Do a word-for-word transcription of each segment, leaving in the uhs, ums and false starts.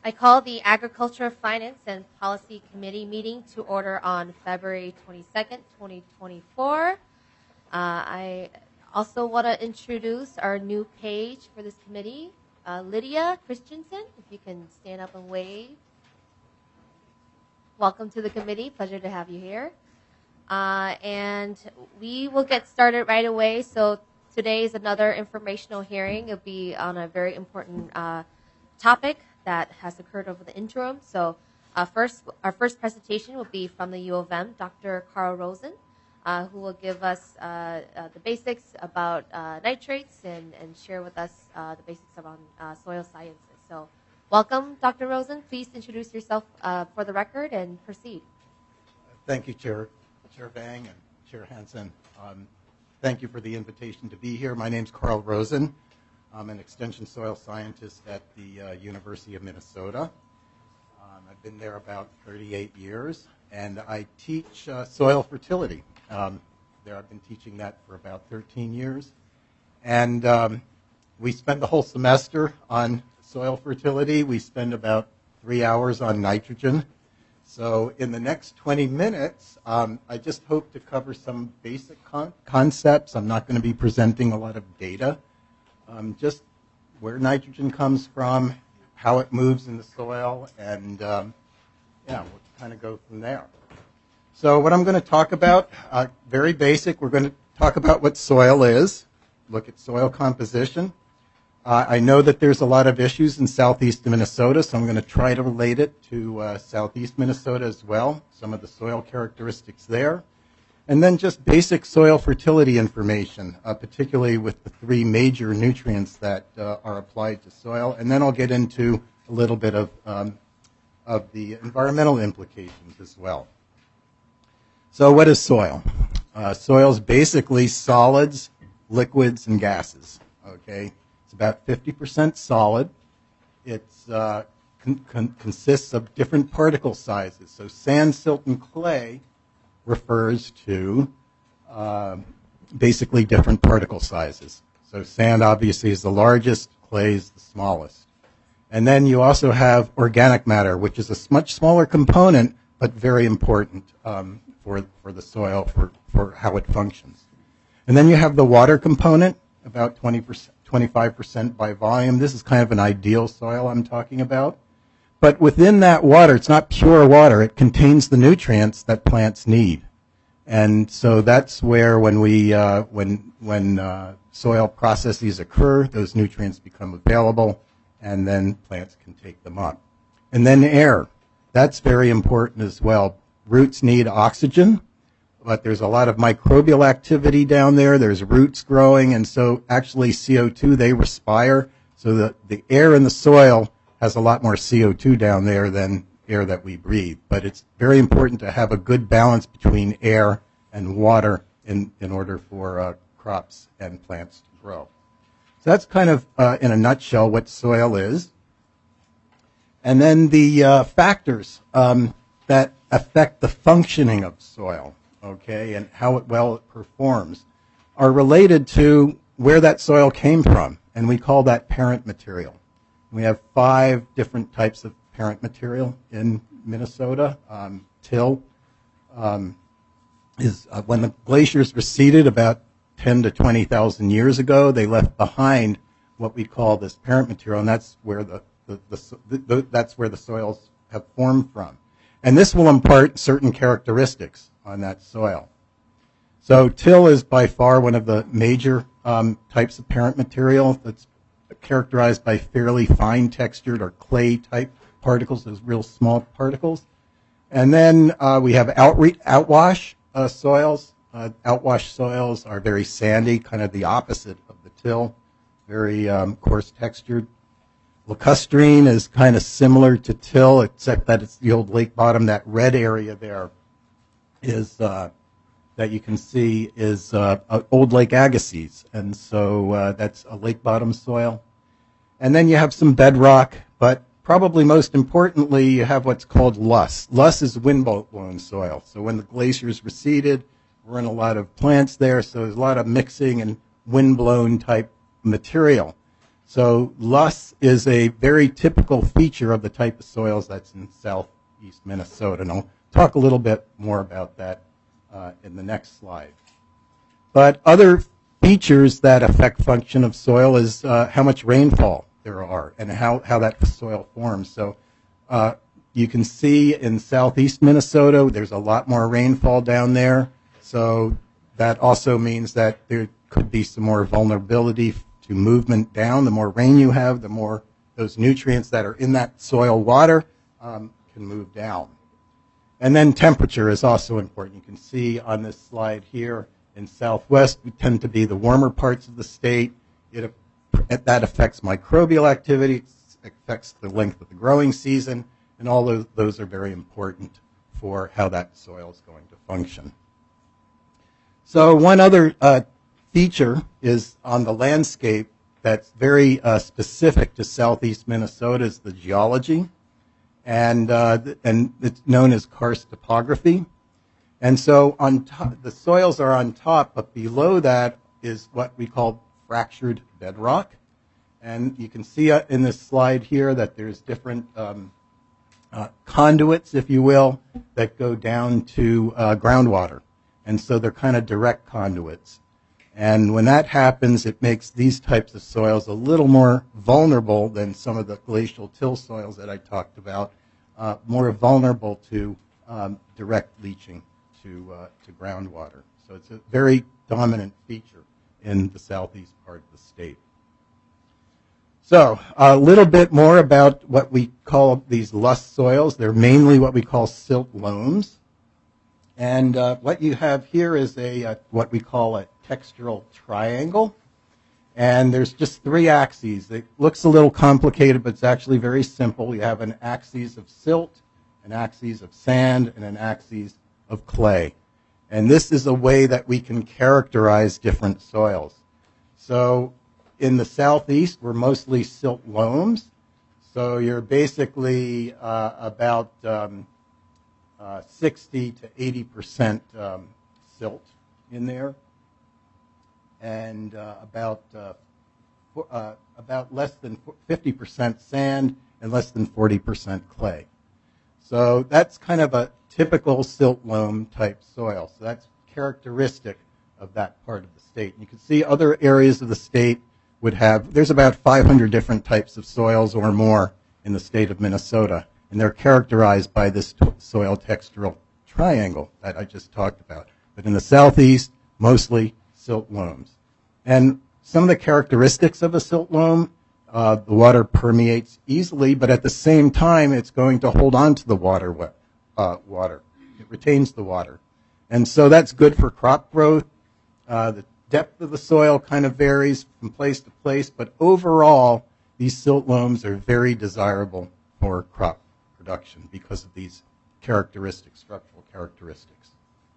I call the Agriculture, Finance, and Policy Committee meeting to order on February twenty-second, twenty twenty-four. Uh, I also want to introduce our new page for this committee, uh, Lydia Christensen, if you can stand up and wave. Welcome to the committee. Pleasure to have you here. Uh, and we will get started right away. So today is another informational hearing. It'll be on a very important uh, topic that has occurred over the interim. So uh, first, our first presentation will be from the U of M, Doctor Carl Rosen, uh, who will give us uh, uh, the basics about uh, nitrates and, and share with us uh, the basics around uh, soil sciences. So welcome, Doctor Rosen. Please introduce yourself uh, for the record and proceed. Thank you, Chair, Chair Bang and Chair Hansen. Um, thank you for the invitation to be here. My name's Carl Rosen. I'm an extension soil scientist at the uh, University of Minnesota. Um, I've been there about thirty-eight years, and I teach uh, soil fertility. Um, there, I've been teaching that for about thirteen years. And um, we spend the whole semester on soil fertility. We spend about three hours on nitrogen. So in the next twenty minutes, um, I just hope to cover some basic con- concepts. I'm not going to be presenting a lot of data. Um, just where nitrogen comes from, how it moves in the soil, and um, yeah, we'll kind of go from there. So what I'm going to talk about, uh, very basic, we're going to talk about what soil is, look at soil composition. Uh, I know that there's a lot of issues in southeast Minnesota, so I'm going to try to relate it to uh, southeast Minnesota as well, some of the soil characteristics there. And then just basic soil fertility information, uh, particularly with the three major nutrients that uh, are applied to soil. And then I'll get into a little bit of, um, of the environmental implications as well. So what is soil? Uh, soil is basically solids, liquids, and gases. Okay, it's about fifty percent solid. It's uh, con- con- consists of different particle sizes. So sand, silt, and clay refers to uh, basically different particle sizes. So sand obviously is the largest, clay is the smallest. And then you also have organic matter, which is a much smaller component, but very important um, for, for the soil, for, for how it functions. And then you have the water component, about twenty percent, twenty-five percent by volume. This is kind of an ideal soil I'm talking about. But within that water, it's not pure water. It contains the nutrients that plants need. And so that's where when we, uh, when, when uh, soil processes occur, those nutrients become available, and then plants can take them up. And then air. That's very important as well. Roots need oxygen, but there's a lot of microbial activity down there. There's roots growing, and so actually C O two, they respire. So the, the air in the soil has a lot more C O two down there than air that we breathe. But it's very important to have a good balance between air and water in, in order for uh, crops and plants to grow. So that's kind of, uh, in a nutshell, what soil is. And then the uh, factors um, that affect the functioning of soil, okay, and how it, well it performs, are related to where that soil came from, and we call that parent material. We have five different types of parent material in Minnesota. Um, till um, is uh, when the glaciers receded about ten to twenty thousand years ago, they left behind what we call this parent material, and that's where the, the, the, the, the that's where the soils have formed from. And this will impart certain characteristics on that soil. So till is by far one of the major um, types of parent material that's characterized by fairly fine textured or clay type particles, those real small particles. And then uh, we have outre- outwash uh, soils. Uh, outwash soils are very sandy, kind of the opposite of the till, very um, coarse textured. Lacustrine is kind of similar to till, except that it's the old lake bottom. That red area there is uh, that you can see is uh, old Lake Agassiz, and so uh, that's a lake bottom soil. And then you have some bedrock, but probably most importantly, you have what's called loess. Loess is wind-blown soil. So when the glaciers receded, there weren't a lot of plants there, so there's a lot of mixing and wind-blown type material. So loess is a very typical feature of the type of soils that's in southeast Minnesota, and I'll talk a little bit more about that uh, in the next slide. But other features that affect function of soil is uh, how much rainfall there are and how, how that soil forms. So uh, you can see in southeast Minnesota, there's a lot more rainfall down there. So that also means that there could be some more vulnerability to movement down. The more rain you have, the more those nutrients that are in that soil water um, can move down. And then temperature is also important. You can see on this slide here, in Southwest, we tend to be the warmer parts of the state. It, that affects microbial activity, it affects the length of the growing season, and all those, those are very important for how that soil is going to function. So one other uh, feature is on the landscape that's very uh, specific to southeast Minnesota is the geology, and, uh, and it's known as karst topography. And so on top, the soils are on top, but below that is what we call fractured bedrock. And you can see uh, in this slide here that there's different um, uh, conduits, if you will, that go down to uh, groundwater. And so they're kind of direct conduits. And when that happens, it makes these types of soils a little more vulnerable than some of the glacial till soils that I talked about, uh, more vulnerable to um, direct leaching to, uh, to groundwater. So it's a very dominant feature in the southeast part of the state. So a little bit more about what we call these lust soils. They're mainly what we call silt loams. And uh, what you have here is a, a what we call a textural triangle. And there's just three axes. It looks a little complicated, but it's actually very simple. You have an axis of silt, an axis of sand, and an axis of clay. And this is a way that we can characterize different soils. So in the southeast, we're mostly silt loams. So you're basically uh, about um, uh, sixty to eighty percent um, silt in there, and uh, about uh, for, uh, about less than fifty percent sand and less than forty percent clay. So that's kind of a typical silt loam type soil. So that's characteristic of that part of the state. And you can see other areas of the state would have, there's about five hundred different types of soils or more in the state of Minnesota. And they're characterized by this soil textural triangle that I just talked about. But in the southeast, mostly silt loams. And some of the characteristics of a silt loam, uh, the water permeates easily, but at the same time, it's going to hold on to the water. Uh, water. It retains the water. And so that's good for crop growth. Uh, the depth of the soil kind of varies from place to place, but overall, these silt loams are very desirable for crop production because of these characteristics, structural characteristics.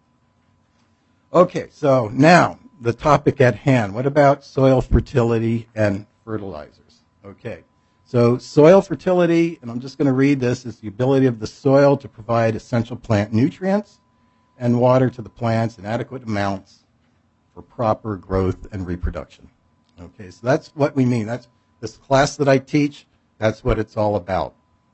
Okay, so now the topic at hand. What about soil fertility and fertilizers? Okay. So soil fertility, and I'm just going to read this, is the ability of the soil to provide essential plant nutrients and water to the plants in adequate amounts for proper growth and reproduction. Okay, so that's what we mean. That's this class that I teach, that's what it's all about.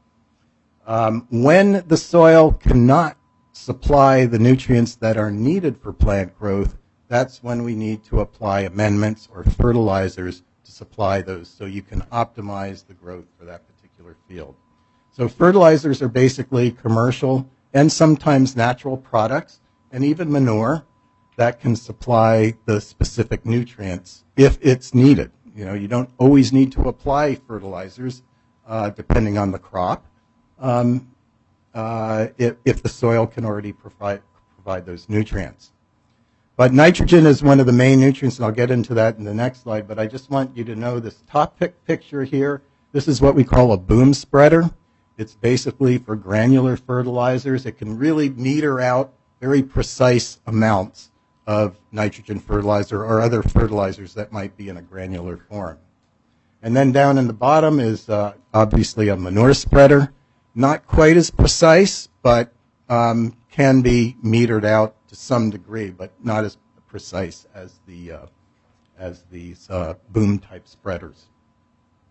Um, when the soil cannot supply the nutrients that are needed for plant growth, that's when we need to apply amendments or fertilizers to supply those so you can optimize the growth for that particular field. So fertilizers are basically commercial and sometimes natural products and even manure that can supply the specific nutrients if it's needed. You know, you don't always need to apply fertilizers uh, depending on the crop um, uh, if, if the soil can already provide, provide those nutrients. But nitrogen is one of the main nutrients, and I'll get into that in the next slide, but I just want you to know this top pic picture here, this is what we call a boom spreader. It's basically for granular fertilizers. It can really meter out very precise amounts of nitrogen fertilizer or other fertilizers that might be in a granular form. And then down in the bottom is uh, obviously a manure spreader. Not quite as precise, but um, can be metered out to some degree, but not as precise as the uh, as these uh, boom type spreaders.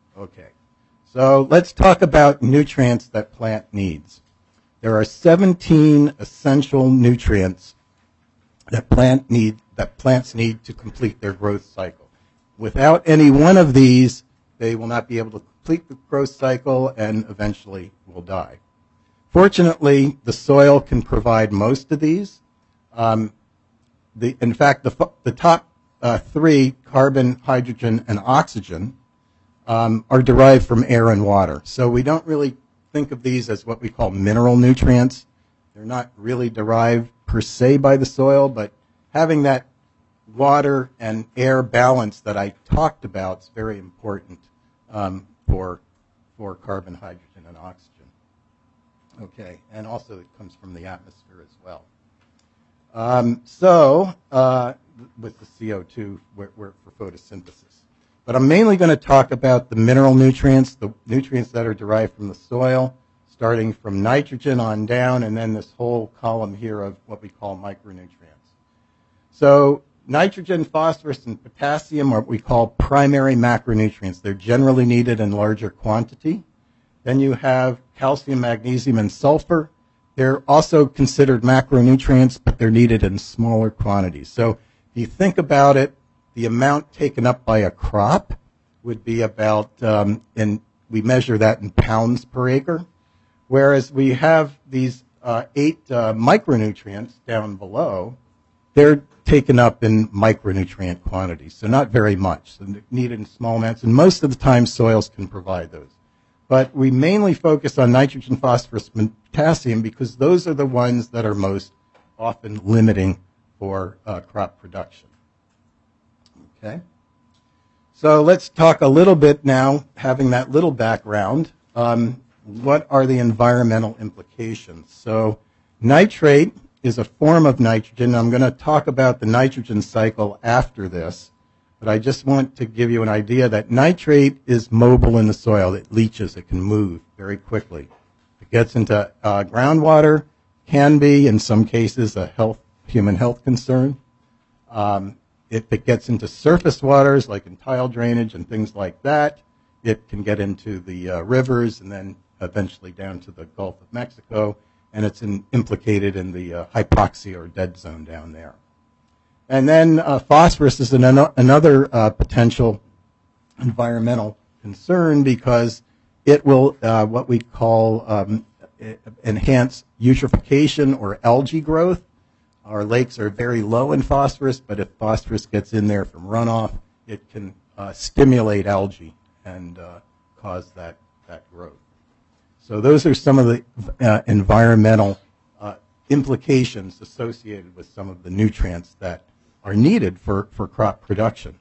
Okay. So let's talk about nutrients that plant needs. There are seventeen essential nutrients that plant need that plants need to complete their growth cycle. Without any one of these, they will not be able to complete the growth cycle and eventually will die. Fortunately, the soil can provide most of these. Um, the, in fact, the, the top uh, three, carbon, hydrogen, and oxygen, um, are derived from air and water. So we don't really think of these as what we call mineral nutrients. They're not really derived per se by the soil, but having that water and air balance that I talked about is very important um, for, for carbon, hydrogen, and oxygen. Okay, and also it comes from the atmosphere as well. Um, so, uh, with the C O two we're, we're for photosynthesis. But I'm mainly going to talk about the mineral nutrients, the nutrients that are derived from the soil, starting from nitrogen on down, and then this whole column here of what we call micronutrients. So nitrogen, phosphorus, and potassium are what we call primary macronutrients. They're generally needed in larger quantity. Then you have calcium, magnesium, and sulfur. They're also considered macronutrients, but they're needed in smaller quantities. So if you think about it, the amount taken up by a crop would be about, um, in, we measure that in pounds per acre, whereas we have these uh, eight uh, micronutrients down below, they're taken up in micronutrient quantities, so not very much, so needed in small amounts, and most of the time soils can provide those. But we mainly focus on nitrogen, phosphorus, and potassium because those are the ones that are most often limiting for uh, crop production. Okay? So let's talk a little bit now, having that little background, um, what are the environmental implications? So nitrate is a form of nitrogen. I'm going to talk about the nitrogen cycle after this. But I just want to give you an idea that nitrate is mobile in the soil. It leaches. It can move very quickly. It gets into uh, groundwater, can be, in some cases, a health, human health concern. Um, if it gets into surface waters, like in tile drainage and things like that, it can get into the uh, rivers and then eventually down to the Gulf of Mexico, and it's in, implicated in the uh, hypoxia or dead zone down there. And then uh, phosphorus is an, another uh, potential environmental concern because it will, uh, what we call, um, enhance eutrophication or algae growth. Our lakes are very low in phosphorus, but if phosphorus gets in there from runoff, it can uh, stimulate algae and uh, cause that, that growth. So those are some of the uh, environmental uh, implications associated with some of the nutrients that are needed for, for crop production.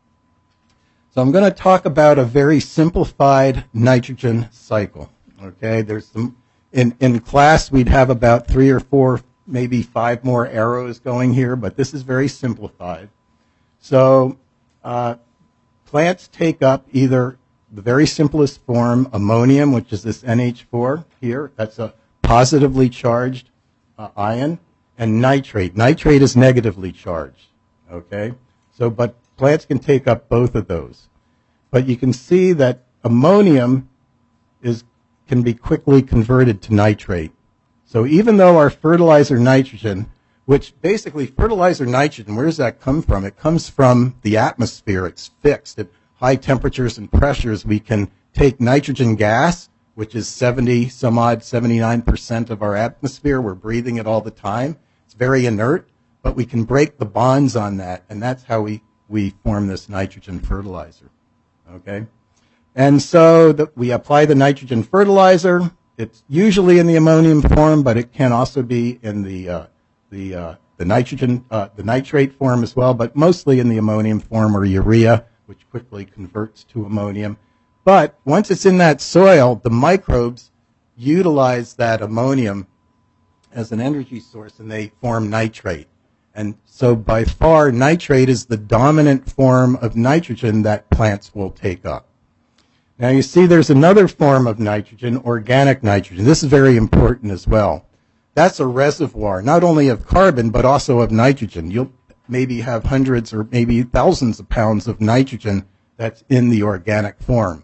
So I'm going to talk about a very simplified nitrogen cycle. Okay, there's some, in, in class we'd have about three or four, maybe five more arrows going here, but this is very simplified. So uh, plants take up either the very simplest form, ammonium, which is this N H four here, that's a positively charged uh, ion, and nitrate. Nitrate is negatively charged. Okay, so but plants can take up both of those. But you can see that ammonium is can be quickly converted to nitrate. So even though our fertilizer nitrogen, which basically fertilizer nitrogen, where does that come from? It comes from the atmosphere. It's fixed at high temperatures and pressures. We can take nitrogen gas, which is seventy some odd, seventy-nine percent of our atmosphere. We're breathing it all the time. It's very inert. But we can break the bonds on that, and that's how we, we form this nitrogen fertilizer, okay? And so the, we apply the nitrogen fertilizer. It's usually in the ammonium form, but it can also be in the, uh, the, uh, the nitrogen, uh, the nitrate form as well, but mostly in the ammonium form or urea, which quickly converts to ammonium. But once it's in that soil, the microbes utilize that ammonium as an energy source, and they form nitrate. And so by far, nitrate is the dominant form of nitrogen that plants will take up. Now you see there's another form of nitrogen, organic nitrogen. This is very important as well. That's a reservoir, not only of carbon, but also of nitrogen. You'll maybe have hundreds or maybe thousands of pounds of nitrogen that's in the organic form.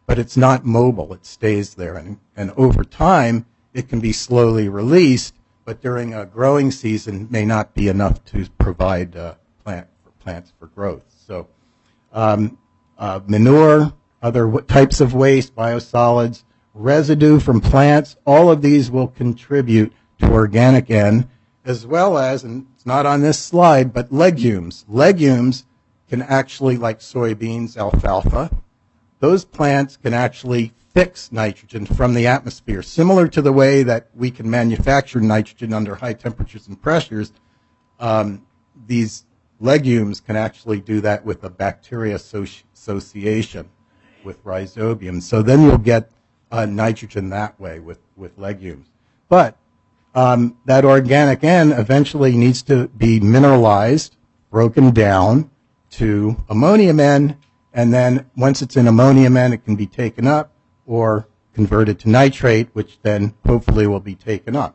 but it's not mobile. It stays there. And, and over time, it can be slowly released, but during a growing season may not be enough to provide uh, plant for plants for growth. So um, uh, manure, other w- types of waste, biosolids, residue from plants, all of these will contribute to organic N, as well as, and it's not on this slide, but legumes. Legumes can actually, like soybeans, alfalfa, those plants can actually fix nitrogen from the atmosphere, similar to the way that we can manufacture nitrogen under high temperatures and pressures. Um, these legumes can actually do that with a bacteria associ- association with rhizobium. So then you'll get uh, nitrogen that way with, with legumes. But um, that organic N eventually needs to be mineralized, broken down to ammonium N, and then once it's in ammonium N, it can be taken up or converted to nitrate, which then hopefully will be taken up.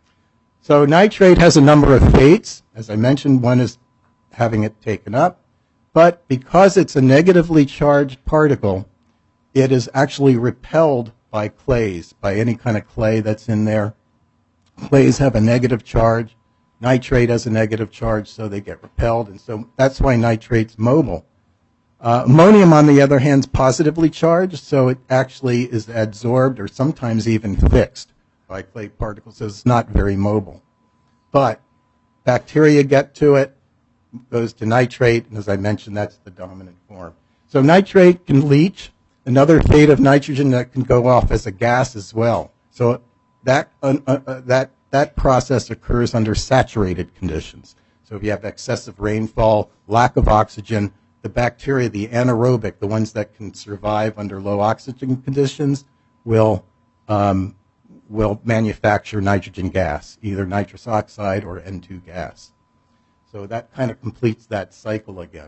So nitrate has a number of fates. As I mentioned, one is having it taken up. But because it's a negatively charged particle, it is actually repelled by clays, by any kind of clay that's in there. Clays have a negative charge. Nitrate has a negative charge, so they get repelled. And so that's why nitrate's mobile. Uh, ammonium, on the other hand, is positively charged, so it actually is adsorbed or sometimes even fixed by clay particles, so it's not very mobile. But bacteria get to it, goes to nitrate, and as I mentioned, that's the dominant form. So nitrate can leach. Another fate of nitrogen that can go off as a gas as well. So that, uh, uh, that, that process occurs under saturated conditions. So if you have excessive rainfall, lack of oxygen, the bacteria, the anaerobic, the ones that can survive under low oxygen conditions, will um, will manufacture nitrogen gas, either nitrous oxide or N two gas. So that kind of completes that cycle again.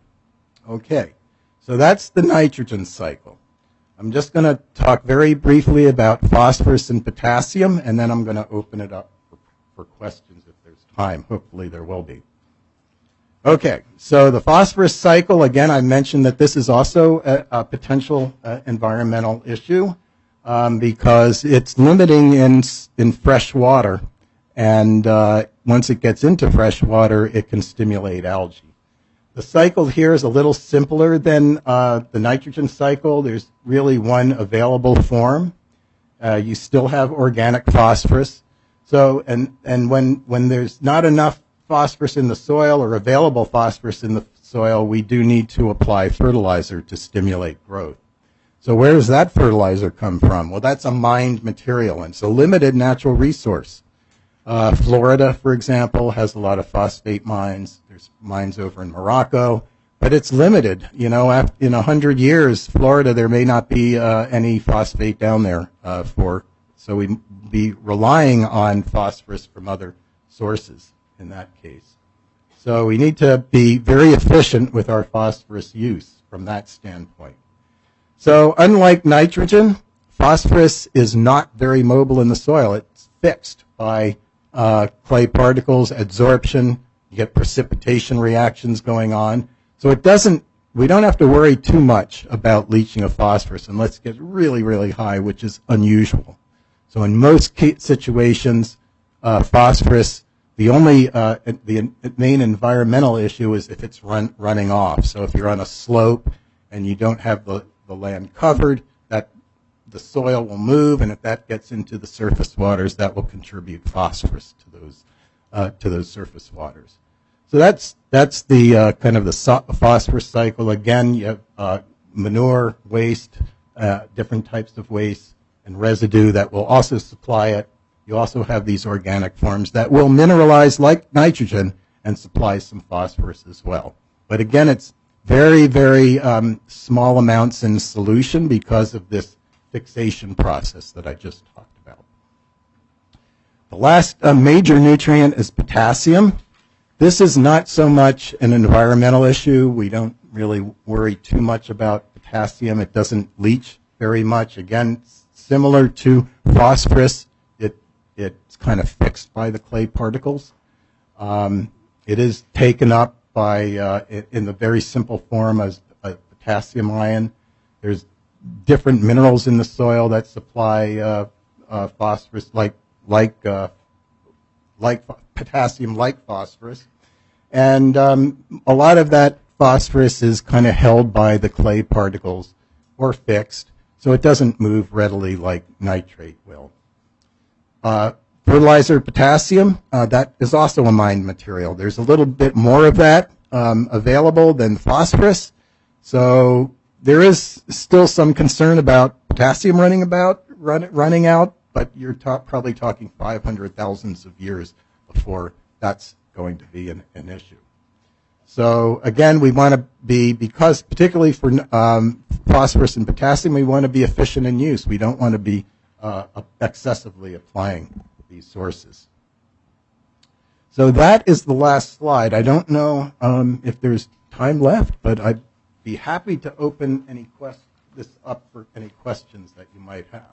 Okay, so that's the nitrogen cycle. I'm just going to talk very briefly about phosphorus and potassium, and then I'm going to open it up for, for questions if there's time. Hopefully there will be. Okay, so the phosphorus cycle, again, I mentioned that this is also a, a potential uh, environmental issue um, because it's limiting in, in fresh water, and uh, once it gets into fresh water, it can stimulate algae. The cycle here is a little simpler than uh, the nitrogen cycle. There's really one available form. Uh, you still have organic phosphorus. So, and, and when, when there's not enough phosphorus in the soil or available phosphorus in the soil, we do need to apply fertilizer to stimulate growth. So where does that fertilizer come from? Well, that's a mined material, and it's a limited natural resource. Uh, Florida, for example, has a lot of phosphate mines. There's mines over in Morocco, but it's limited. You know, after, in a hundred years, Florida, there may not be uh, any phosphate down there uh, for, so we'd be relying on phosphorus from other sources in that case. So we need to be very efficient with our phosphorus use from that standpoint. So unlike nitrogen, phosphorus is not very mobile in the soil. It's fixed by uh, clay particles, adsorption, you get precipitation reactions going on. So it doesn't, we don't have to worry too much about leaching of phosphorus unless it gets really, really high, which is unusual. So in most situations, uh, phosphorus, the only, uh, the main environmental issue is if it's run, running off. So if you're on a slope and you don't have the, the land covered, that the soil will move, and if that gets into the surface waters, that will contribute phosphorus to those, uh, to those surface waters. So that's, that's the uh, kind of the so phosphorus cycle. Again, you have uh, manure, waste, uh, different types of waste, and residue that will also supply it. You also have these organic forms that will mineralize like nitrogen and supply some phosphorus as well. But again, it's very, very um, small amounts in solution because of this fixation process that I just talked about. The last uh, major nutrient is potassium. This is not so much an environmental issue. We don't really worry too much about potassium. It doesn't leach very much. Again, similar to phosphorus, it it's kind of fixed by the clay particles. Um, it is taken up by uh, in the very simple form as a potassium ion. There's different minerals in the soil that supply uh, uh, phosphorus, like like uh, like potassium, like phosphorus, and um, a lot of that phosphorus is kind of held by the clay particles or fixed, so it doesn't move readily like nitrate will. Uh, fertilizer potassium, uh, that is also a mined material. There's a little bit more of that um, available than phosphorus, so there is still some concern about potassium running about run, running out, but you're ta- probably talking five hundred thousands of years before that's going to be an, an issue. So again, we want to be, because particularly for um, phosphorus and potassium, we want to be efficient in use. We don't want to be uh, excessively applying these sources. So that is the last slide. I don't know um, if there's time left, but I'd be happy to open any quest- this up for any questions that you might have.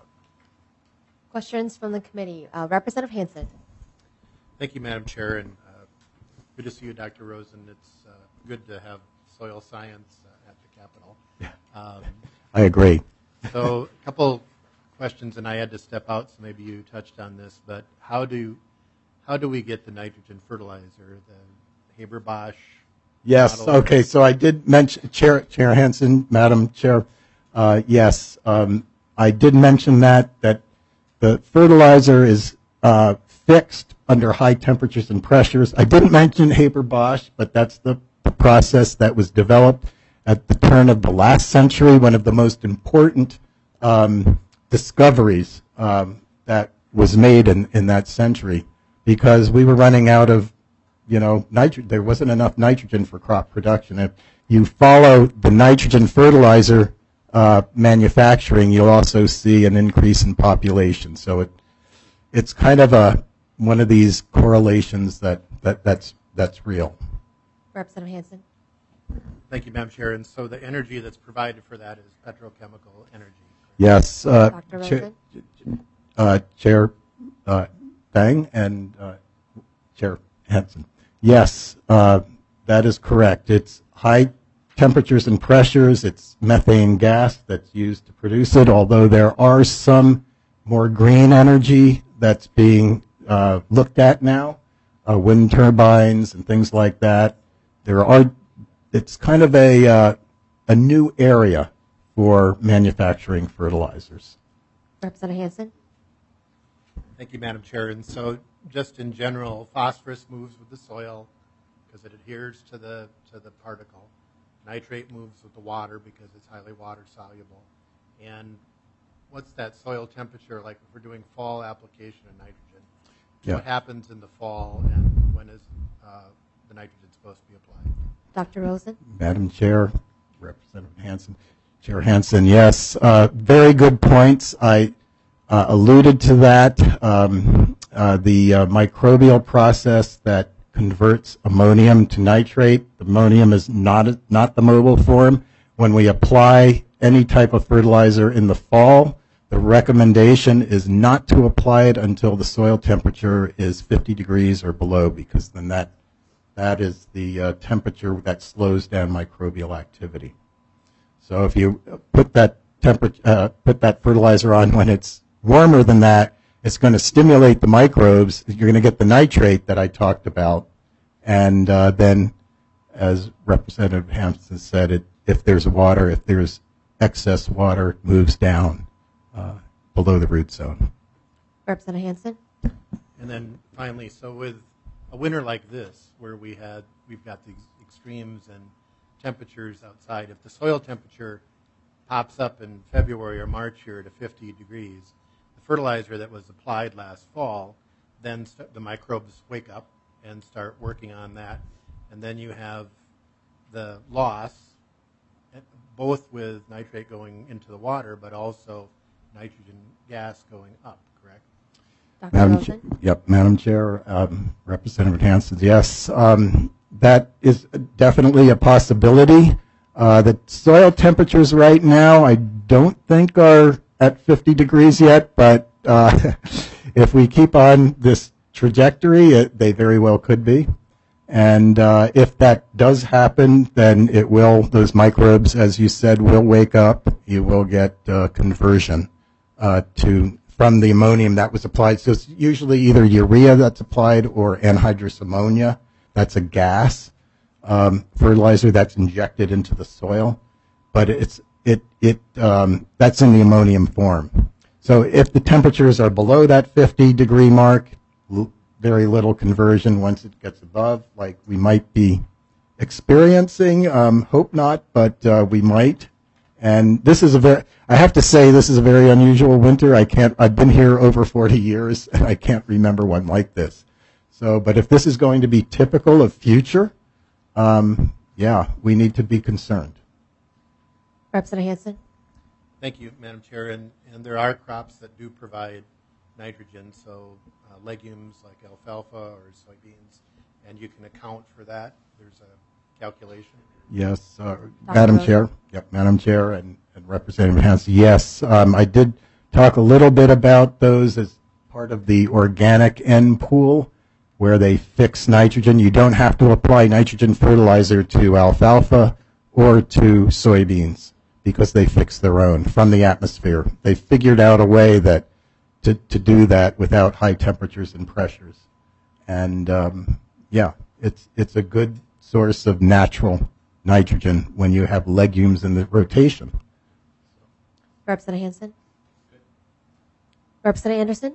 Questions from the committee. Uh, Representative Hansen. Thank you, Madam Chair, and uh, good to see you, Doctor Rosen. It's uh, good to have soil science uh, at the Capitol. Yeah. Um, I agree. so a couple questions, and I had to step out, so maybe you touched on this, but how do how do we get the nitrogen fertilizer, the Haber-Bosch? Yes, model? okay, so I did mention, Chair, Chair Hansen, Madam Chair, uh, yes, um, I did mention that, that the fertilizer is uh, fixed under high temperatures and pressures. I didn't mention Haber-Bosch, but that's the, the process that was developed at the turn of the last century, one of the most important um, discoveries um, that was made in, in that century, because we were running out of, you know, nitrogen. There wasn't enough nitrogen for crop production. If you follow the nitrogen fertilizer uh, manufacturing, you'll also see an increase in population. So it it's kind of a one of these correlations that, that that's that's real. Representative Hansen. Thank you, Madam Chair. And so the energy that's provided for that is petrochemical energy. Yes, uh, Doctor Chair, Rosen. uh, Chair uh, Bang and uh, Chair Hansen. Yes, uh, that is correct. It's high temperatures and pressures. It's methane gas that's used to produce it, although there are some more green energy that's being uh, looked at now, uh, wind turbines and things like that. There are, it's kind of a, uh, a new area for manufacturing fertilizers. Representative Hansen. Thank you, Madam Chair. And so just in general, phosphorus moves with the soil because it adheres to the to the particle. Nitrate moves with the water because it's highly water soluble. And what's that soil temperature like if we're doing fall application of nitrogen? Yeah. What happens in the fall, and when is uh, the nitrogen supposed to be applied? Doctor Rosen. Madam Chair, Representative Hansen, Chair Hansen, yes, uh, very good points. I uh, alluded to that. Um, uh, the uh, microbial process that converts ammonium to nitrate. Ammonium is not a, not the mobile form. When we apply any type of fertilizer in the fall, the recommendation is not to apply it until the soil temperature is fifty degrees or below, because then that that is the uh, temperature that slows down microbial activity. So if you put that temperature, uh, put that fertilizer on when it's warmer than that, it's going to stimulate the microbes. You're going to get the nitrate that I talked about, and uh, then, as Representative Hansen said, it, if there's water, if there's excess water, it moves down uh, below the root zone. Representative Hansen. And then finally, so with a winter like this, where we had we've got these extremes and temperatures outside, if the soil temperature pops up in February or March here to fifty degrees, the fertilizer that was applied last fall, then st- the microbes wake up and start working on that, and then you have the loss, both with nitrate going into the water, but also nitrogen gas going up, correct? Doctor Madam Rosen. Ch- yep, Madam Chair, um, Representative Hansen, yes, um, that is definitely a possibility. Uh, the soil temperatures right now, I don't think are at fifty degrees yet, but uh, if we keep on this trajectory, it, they very well could be. And uh, if that does happen, then it will, those microbes, as you said, will wake up. You will get uh, conversion uh, to from the ammonium that was applied. So it's usually either urea that's applied or anhydrous ammonia. That's a gas um, fertilizer that's injected into the soil. But it's it it um, that's in the ammonium form. So if the temperatures are below that fifty degree mark, very little conversion. Once it gets above, like we might be experiencing, um, hope not, but uh, we might. And this is a very, I have to say, this is a very unusual winter. I can't, I've been here over forty years, and I can't remember one like this. So, but if this is going to be typical of future, um, yeah, we need to be concerned. Representative Hansen. Thank you, Madam Chair. And, and there are crops that do provide nitrogen, so uh, legumes like alfalfa or soybeans, and you can account for that. There's a calculation. Yes, uh, Madam Chair. Yep, Madam Chair and, and Representative Hansen. Yes, um, I did talk a little bit about those as part of the organic N pool, where they fix nitrogen. You don't have to apply nitrogen fertilizer to alfalfa or to soybeans because they fix their own from the atmosphere. They figured out a way that to, to do that without high temperatures and pressures. And um, yeah, it's it's a good source of natural nitrogen when you have legumes in the rotation. Representative Hansen. Representative Anderson.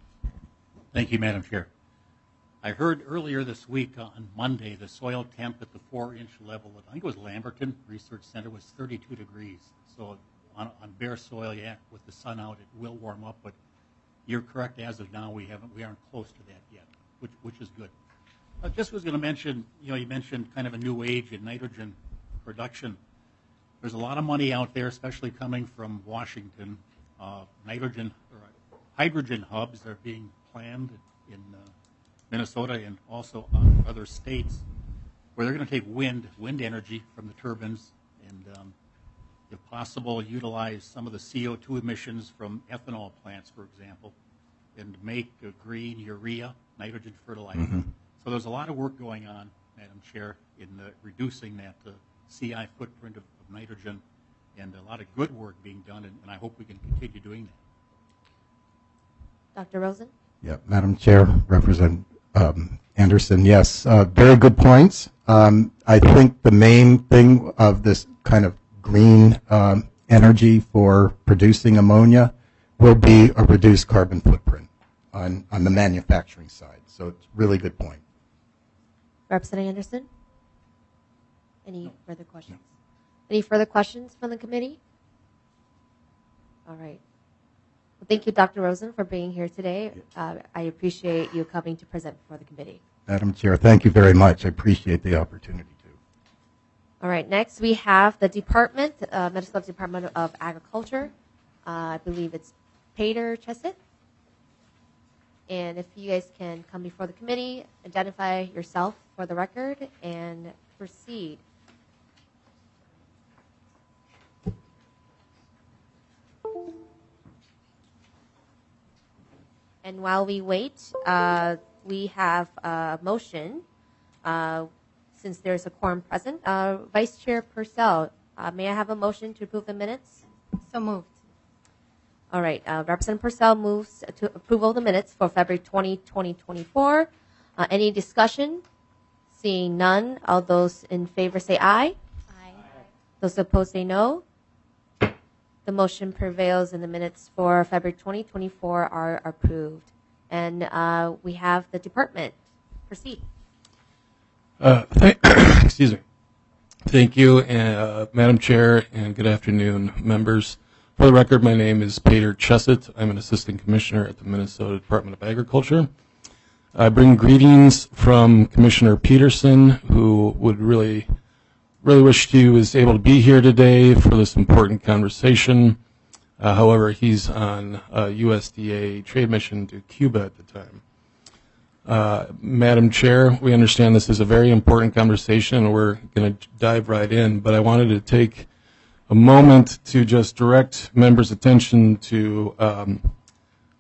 Thank you, Madam Chair. I heard earlier this week on Monday the soil temp at the four-inch level of, I think it was Lamberton Research Center, was thirty-two degrees. So on, on bare soil, yeah, with the sun out, it will warm up. But you're correct. As of now, we haven't, we aren't close to that yet, which which is good. I just was going to mention, you know, you mentioned kind of a new age in nitrogen production. There's a lot of money out there, especially coming from Washington. Uh, nitrogen or hydrogen hubs are being planned in uh, Minnesota and also other states, where they're going to take wind, wind energy from the turbines, and um, if possible, utilize some of the C O two emissions from ethanol plants, for example, and make a green urea, nitrogen fertilizer. Mm-hmm. So there's a lot of work going on, Madam Chair, in uh, reducing that uh, C I footprint of, of nitrogen, and a lot of good work being done, and, and I hope we can continue doing that. Doctor Rosen. Yeah, Madam Chair, Representative um, Anderson, yes, uh, very good points. Um, I think the main thing of this kind of green um, energy for producing ammonia will be a reduced carbon footprint on, on the manufacturing side. So it's a really good point. Representative Anderson. Any No. further questions? No. Any further questions from the committee? All right. Well, thank you, Doctor Rosen, for being here today. Uh, I appreciate you coming to present before the committee. Madam Chair, thank you very much. I appreciate the opportunity to. All right. Next, we have the department, uh, Minnesota Department of Agriculture. Uh, I believe it's Peter Chesset. And if you guys can come before the committee, identify yourself for the record, and proceed. And while we wait, uh, we have a motion. Uh, since there's a quorum present, uh, Vice Chair Purcell, uh, may I have a motion to approve the minutes? So moved. All right. Uh, Representative Purcell moves to approval of the minutes for February twentieth, twenty twenty-four. Uh, any discussion? Seeing none, all those in favor say aye. Aye. Those opposed say no. The motion prevails, and the minutes for February twentieth, twenty-four are approved. And uh, we have the department. Proceed. Uh, th- excuse me. Thank you, uh, Madam Chair, and good afternoon, members. For the record, my name is Peter Chesset. I'm an assistant commissioner at the Minnesota Department of Agriculture. I bring greetings from Commissioner Peterson, who would really, really wish he was able to be here today for this important conversation. Uh, however, he's on a U S D A trade mission to Cuba at the time. Uh, Madam Chair, we understand this is a very important conversation, and we're going to dive right in, but I wanted to take a moment to just direct members' attention to um,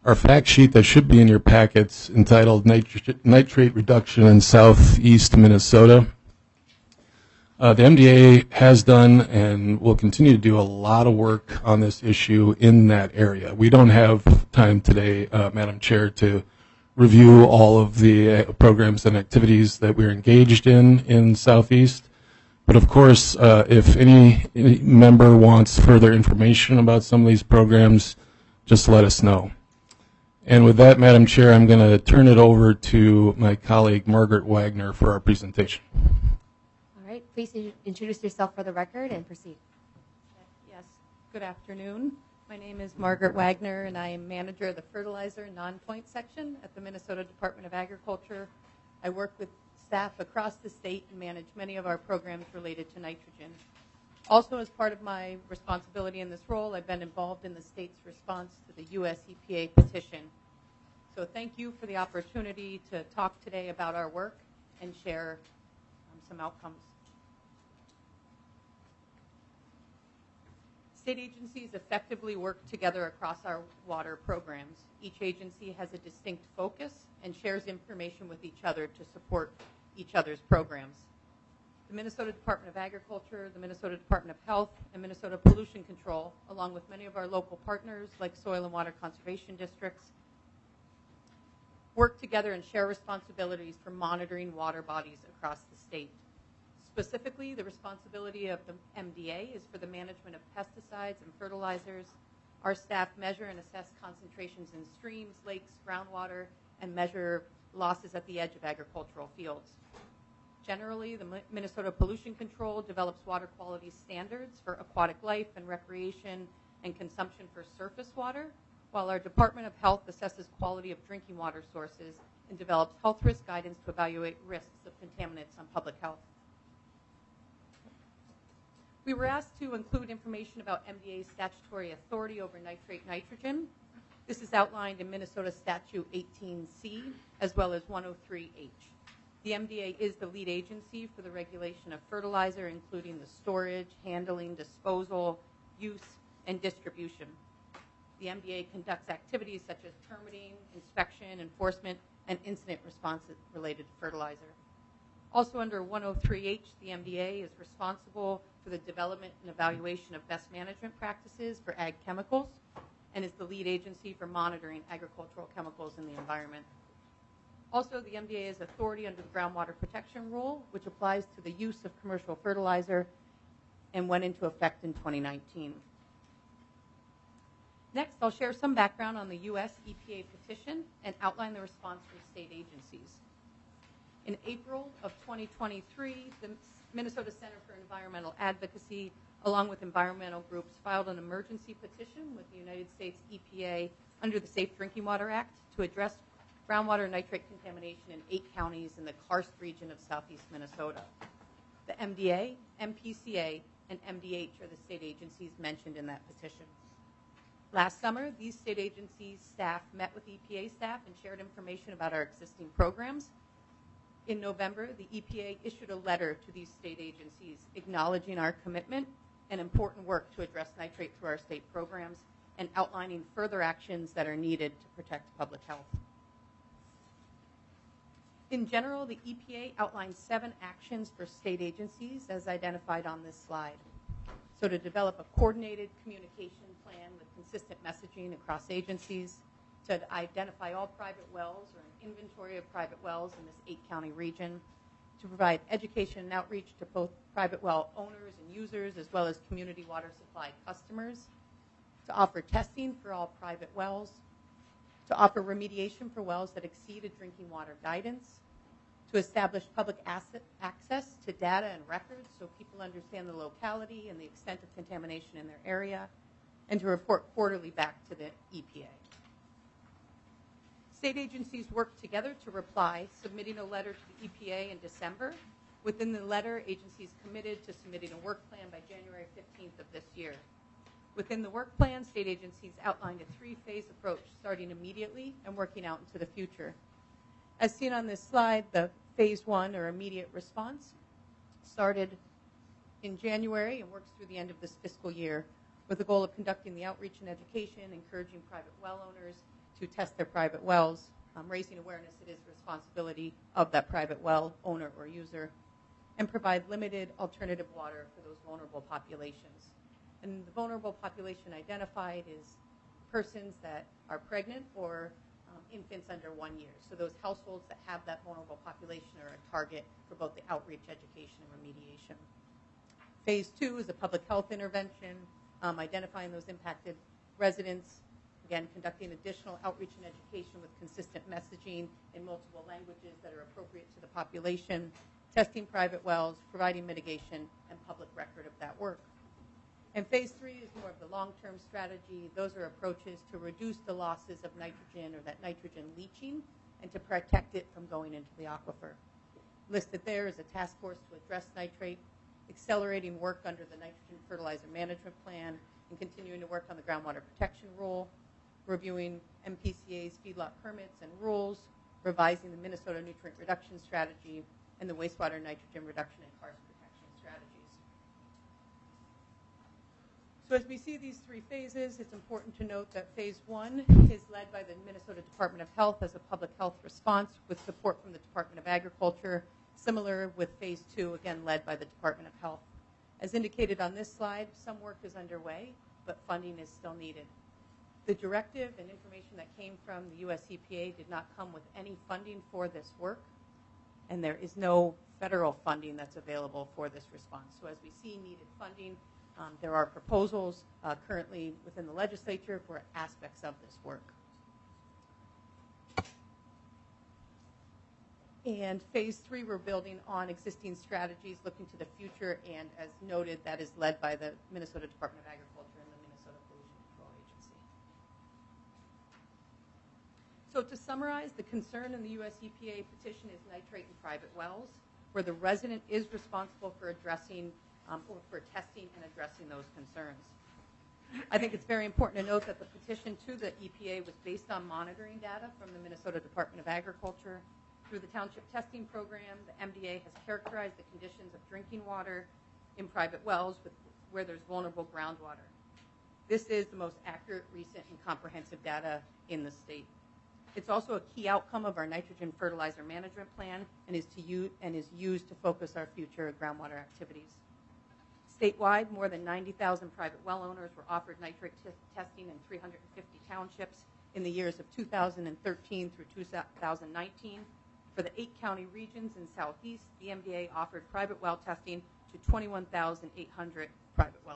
our fact sheet that should be in your packets entitled Nitri- Nitrate Reduction in Southeast Minnesota. Uh, the M D A has done and will continue to do a lot of work on this issue in that area. We don't have time today, uh, Madam Chair, to review all of the uh, programs and activities that we're engaged in in Southeast. But of course, uh, if any, any member wants further information about some of these programs, just let us know. And with that, Madam Chair, I'm going to turn it over to my colleague Margaret Wagner for our presentation. All right, please introduce yourself for the record and proceed. Yes, good afternoon. My name is Margaret Wagner, and I am manager of the fertilizer non-point section at the Minnesota Department of Agriculture. I work with staff across the state and manage many of our programs related to nitrogen. Also, as part of my responsibility in this role, I've been involved in the state's response to the U S E P A petition. So thank you for the opportunity to talk today about our work and share um, some outcomes. State agencies effectively work together across our water programs. Each agency has a distinct focus and shares information with each other to support each other's programs. The Minnesota Department of Agriculture, the Minnesota Department of Health, and Minnesota Pollution Control, along with many of our local partners like soil and water conservation districts, work together and share responsibilities for monitoring water bodies across the state. Specifically, the responsibility of the M D A is for the management of pesticides and fertilizers. Our staff measure and assess concentrations in streams, lakes, groundwater, and measure losses at the edge of agricultural fields. Generally, the Minnesota Pollution Control develops water quality standards for aquatic life and recreation and consumption for surface water, while our Department of Health assesses quality of drinking water sources and develops health risk guidance to evaluate risks of contaminants on public health. We were asked to include information about M D A's statutory authority over nitrate nitrogen. This is outlined in Minnesota Statute eighteen C as well as one oh three H. The M D A is the lead agency for the regulation of fertilizer, including the storage, handling, disposal, use, and distribution. The M D A conducts activities such as permitting, inspection, enforcement, and incident response related to fertilizer. Also under one oh three H, the M D A is responsible for the development and evaluation of best management practices for ag chemicals and is the lead agency for monitoring agricultural chemicals in the environment. Also, the M D A has authority under the Groundwater Protection Rule, which applies to the use of commercial fertilizer and went into effect in twenty nineteen. Next, I'll share some background on the U S E P A petition and outline the response from state agencies. In April of twenty twenty-three, the Minnesota Center for Environmental Advocacy, along with environmental groups, filed an emergency petition with the United States E P A under the Safe Drinking Water Act to address groundwater nitrate contamination in eight counties in the karst region of southeast Minnesota. The M D A, M P C A, and M D H are the state agencies mentioned in that petition. Last summer, these state agencies' staff met with E P A staff and shared information about our existing programs. In November, the E P A issued a letter to these state agencies acknowledging our commitment and important work to address nitrate through our state programs and outlining further actions that are needed to protect public health. In general, the E P A outlines seven actions for state agencies as identified on this slide. So to develop a coordinated communication plan with consistent messaging across agencies, to identify all private wells or an inventory of private wells in this eight-county region, to provide education and outreach to both private well owners and users as well as community water supply customers, to offer testing for all private wells, to offer remediation for wells that exceed a drinking water guidance, to establish public asset access to data and records so people understand the locality and the extent of contamination in their area, and to report quarterly back to the E P A. State agencies work together to reply, submitting a letter to the E P A in December. Within the letter, agencies committed to submitting a work plan by January fifteenth of this year. Within the work plan, state agencies outlined a three-phase approach, starting immediately and working out into the future. As seen on this slide, the phase one, or immediate response, started in January and works through the end of this fiscal year with the goal of conducting the outreach and education, encouraging private well owners, to test their private wells, um, raising awareness it is the responsibility of that private well owner or user, and provide limited alternative water for those vulnerable populations. And the vulnerable population identified is persons that are pregnant or um, infants under one year. So those households that have that vulnerable population are a target for both the outreach, education, and remediation. Phase two is a public health intervention, um, identifying those impacted residents, again, conducting additional outreach and education with consistent messaging in multiple languages that are appropriate to the population, testing private wells, providing mitigation, and public record of that work. And phase three is more of the long-term strategy. Those are approaches to reduce the losses of nitrogen or that nitrogen leaching and to protect it from going into the aquifer. Listed there is a task force to address nitrate, accelerating work under the Nitrogen Fertilizer Management Plan, and continuing to work on the groundwater protection rule, reviewing M P C A's feedlot permits and rules, revising the Minnesota Nutrient Reduction Strategy, and the wastewater nitrogen reduction and karst protection strategies. So as we see these three phases, it's important to note that phase one is led by the Minnesota Department of Health as a public health response with support from the Department of Agriculture, similar with phase two, again led by the Department of Health. As indicated on this slide, some work is underway, but funding is still needed. The directive and information that came from the U S E P A did not come with any funding for this work, and there is no federal funding that's available for this response. So as we see needed funding, um, there are proposals uh, currently within the legislature for aspects of this work. And phase three, we're building on existing strategies, looking to the future, and as noted, that is led by the Minnesota Department of Agriculture and the Minnesota Pollution Control Agency. So to summarize, the concern in the U S E P A petition is nitrate in private wells, where the resident is responsible for addressing um, or for testing and addressing those concerns. I think it's very important to note that the petition to the E P A was based on monitoring data from the Minnesota Department of Agriculture. Through the township testing program, the M D A has characterized the conditions of drinking water in private wells with, where there's vulnerable groundwater. This is the most accurate, recent, and comprehensive data in the state. It's also a key outcome of our nitrogen fertilizer management plan and is, to use, and is used to focus our future groundwater activities. Statewide, more than ninety thousand private well owners were offered nitrate t- testing in three hundred fifty townships in the years of two thousand thirteen through two thousand nineteen. For the eight county regions in Southeast, the M D A offered private well testing to twenty-one thousand eight hundred private well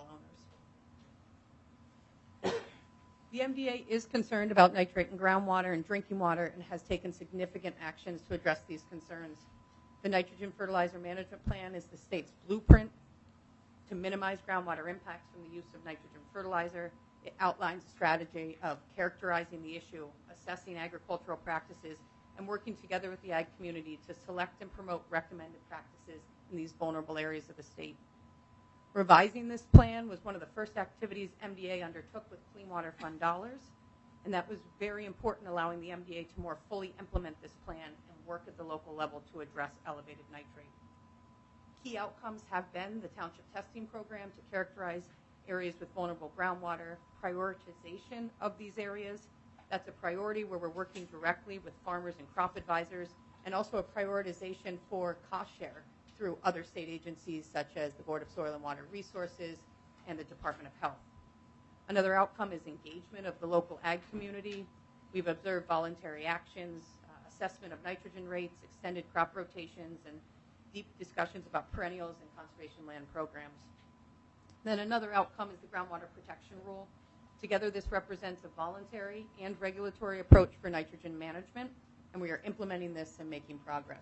owners. The M D A is concerned about nitrate in groundwater and drinking water and has taken significant actions to address these concerns. The Nitrogen Fertilizer Management Plan is the state's blueprint to minimize groundwater impacts from the use of nitrogen fertilizer. It outlines a strategy of characterizing the issue, assessing agricultural practices, and working together with the ag community to select and promote recommended practices in these vulnerable areas of the state. Revising this plan was one of the first activities M D A undertook with Clean Water Fund dollars, and that was very important, allowing the M D A to more fully implement this plan and work at the local level to address elevated nitrate. Key outcomes have been the township testing program to characterize areas with vulnerable groundwater, prioritization of these areas. That's a priority where we're working directly with farmers and crop advisors, and also a prioritization for cost share through other state agencies such as the Board of Soil and Water Resources and the Department of Health. Another outcome is engagement of the local ag community. We've observed voluntary actions, uh, assessment of nitrogen rates, extended crop rotations, and deep discussions about perennials and conservation land programs. Then another outcome is the groundwater protection rule. Together, this represents a voluntary and regulatory approach for nitrogen management, and we are implementing this and making progress.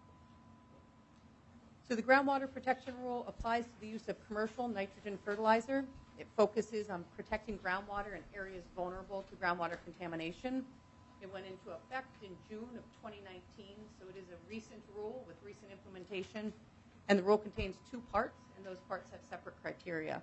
So the groundwater protection rule applies to the use of commercial nitrogen fertilizer. It focuses on protecting groundwater in areas vulnerable to groundwater contamination. It went into effect in June of twenty nineteen, so it is a recent rule with recent implementation, and the rule contains two parts, and those parts have separate criteria.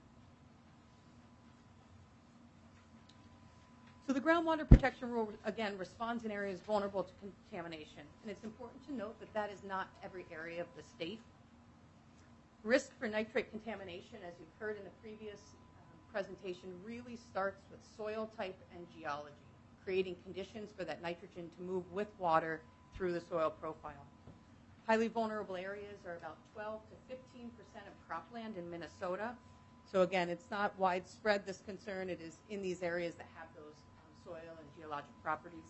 So the groundwater protection rule, again, responds in areas vulnerable to contamination. And it's important to note that that is not every area of the state. Risk for nitrate contamination, as you've heard in the previous um, presentation, really starts with soil type and geology, creating conditions for that nitrogen to move with water through the soil profile. Highly vulnerable areas are about twelve to fifteen percent of cropland in Minnesota. So again, it's not widespread, this concern. It is in these areas that have those um, soil and geologic properties.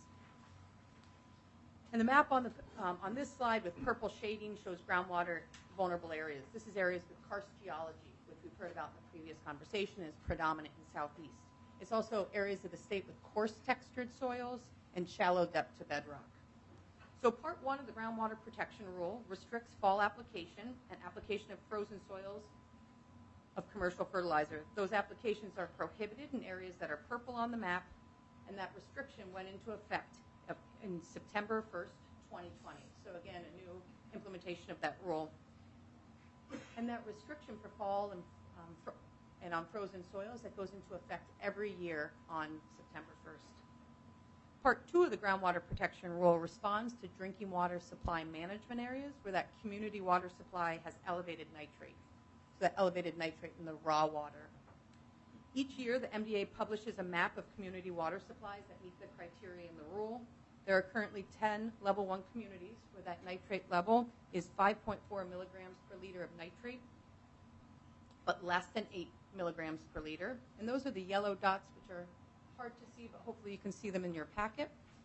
And the map on, the, um, on this slide with purple shading shows groundwater vulnerable areas. This is areas with karst geology, which we've heard about in the previous conversation, is predominant in Southeast. It's also areas of the state with coarse textured soils and shallow depth to bedrock. So part one of the groundwater protection rule restricts fall application and application of frozen soils of commercial fertilizer. Those applications are prohibited in areas that are purple on the map, and that restriction went into effect in September first, twenty twenty. So again, a new implementation of that rule. And that restriction for fall and, um, fr and on frozen soils, that goes into effect every year on September first. Part two of the groundwater protection rule responds to drinking water supply management areas where that community water supply has elevated nitrate. So that elevated nitrate in the raw water. Each year, the M D A publishes a map of community water supplies that meet the criteria in the rule. There are currently ten level one communities where that nitrate level is five point four milligrams per liter of nitrate, but less than eight milligrams per liter. And those are the yellow dots, which are hard to see, but hopefully you can see them in your packet.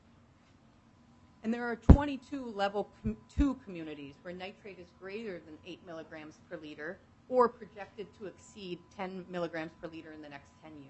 And there are twenty-two level com two communities where nitrate is greater than eight milligrams per liter or projected to exceed ten milligrams per liter in the next ten years.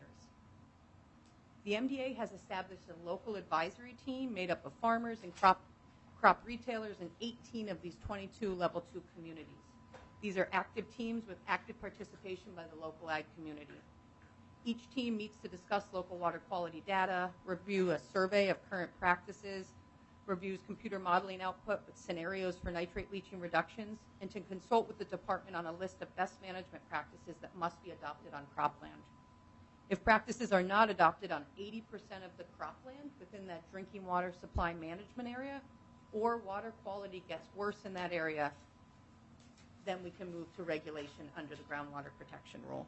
The M D A has established a local advisory team made up of farmers and crop, crop retailers in eighteen of these twenty-two level two communities. These are active teams with active participation by the local ag community. Each team meets to discuss local water quality data, review a survey of current practices, reviews computer modeling output with scenarios for nitrate leaching reductions, and to consult with the department on a list of best management practices that must be adopted on cropland. If practices are not adopted on eighty percent of the cropland within that drinking water supply management area, or water quality gets worse in that area, then we can move to regulation under the groundwater protection rule.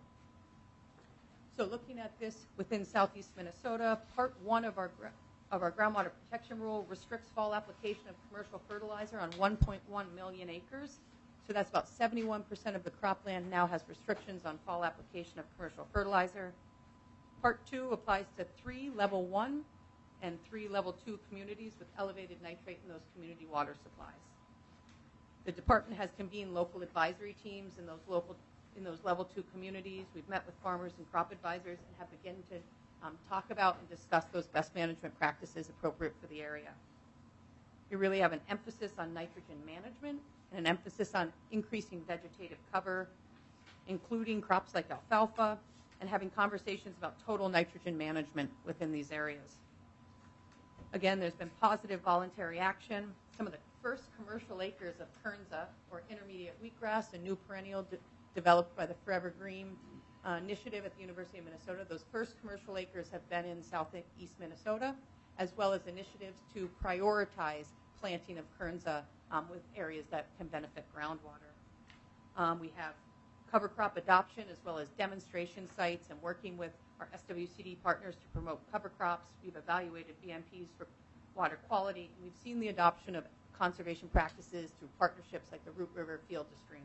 So looking at this within Southeast Minnesota, part one of our, of our groundwater protection rule restricts fall application of commercial fertilizer on one point one million acres. So that's about seventy-one percent of the cropland now has restrictions on fall application of commercial fertilizer. Part two applies to three level one and three level two communities with elevated nitrate in those community water supplies. The department has convened local advisory teams in those local in those level two communities. We've met with farmers and crop advisors and have begun to um, talk about and discuss those best management practices appropriate for the area. We really have an emphasis on nitrogen management and an emphasis on increasing vegetative cover, including crops like alfalfa, and having conversations about total nitrogen management within these areas. Again, there's been positive voluntary action. Some of the first commercial acres of Kernza, or intermediate wheatgrass, a new perennial de developed by the Forever Green uh, initiative at the University of Minnesota, those first commercial acres have been in southeast Minnesota, as well as initiatives to prioritize planting of Kernza um, with areas that can benefit groundwater. Um, we have cover crop adoption as well as demonstration sites and working with our S W C D partners to promote cover crops. We've evaluated B M Ps for water quality, and we've seen the adoption of conservation practices through partnerships like the Root River Field to Stream.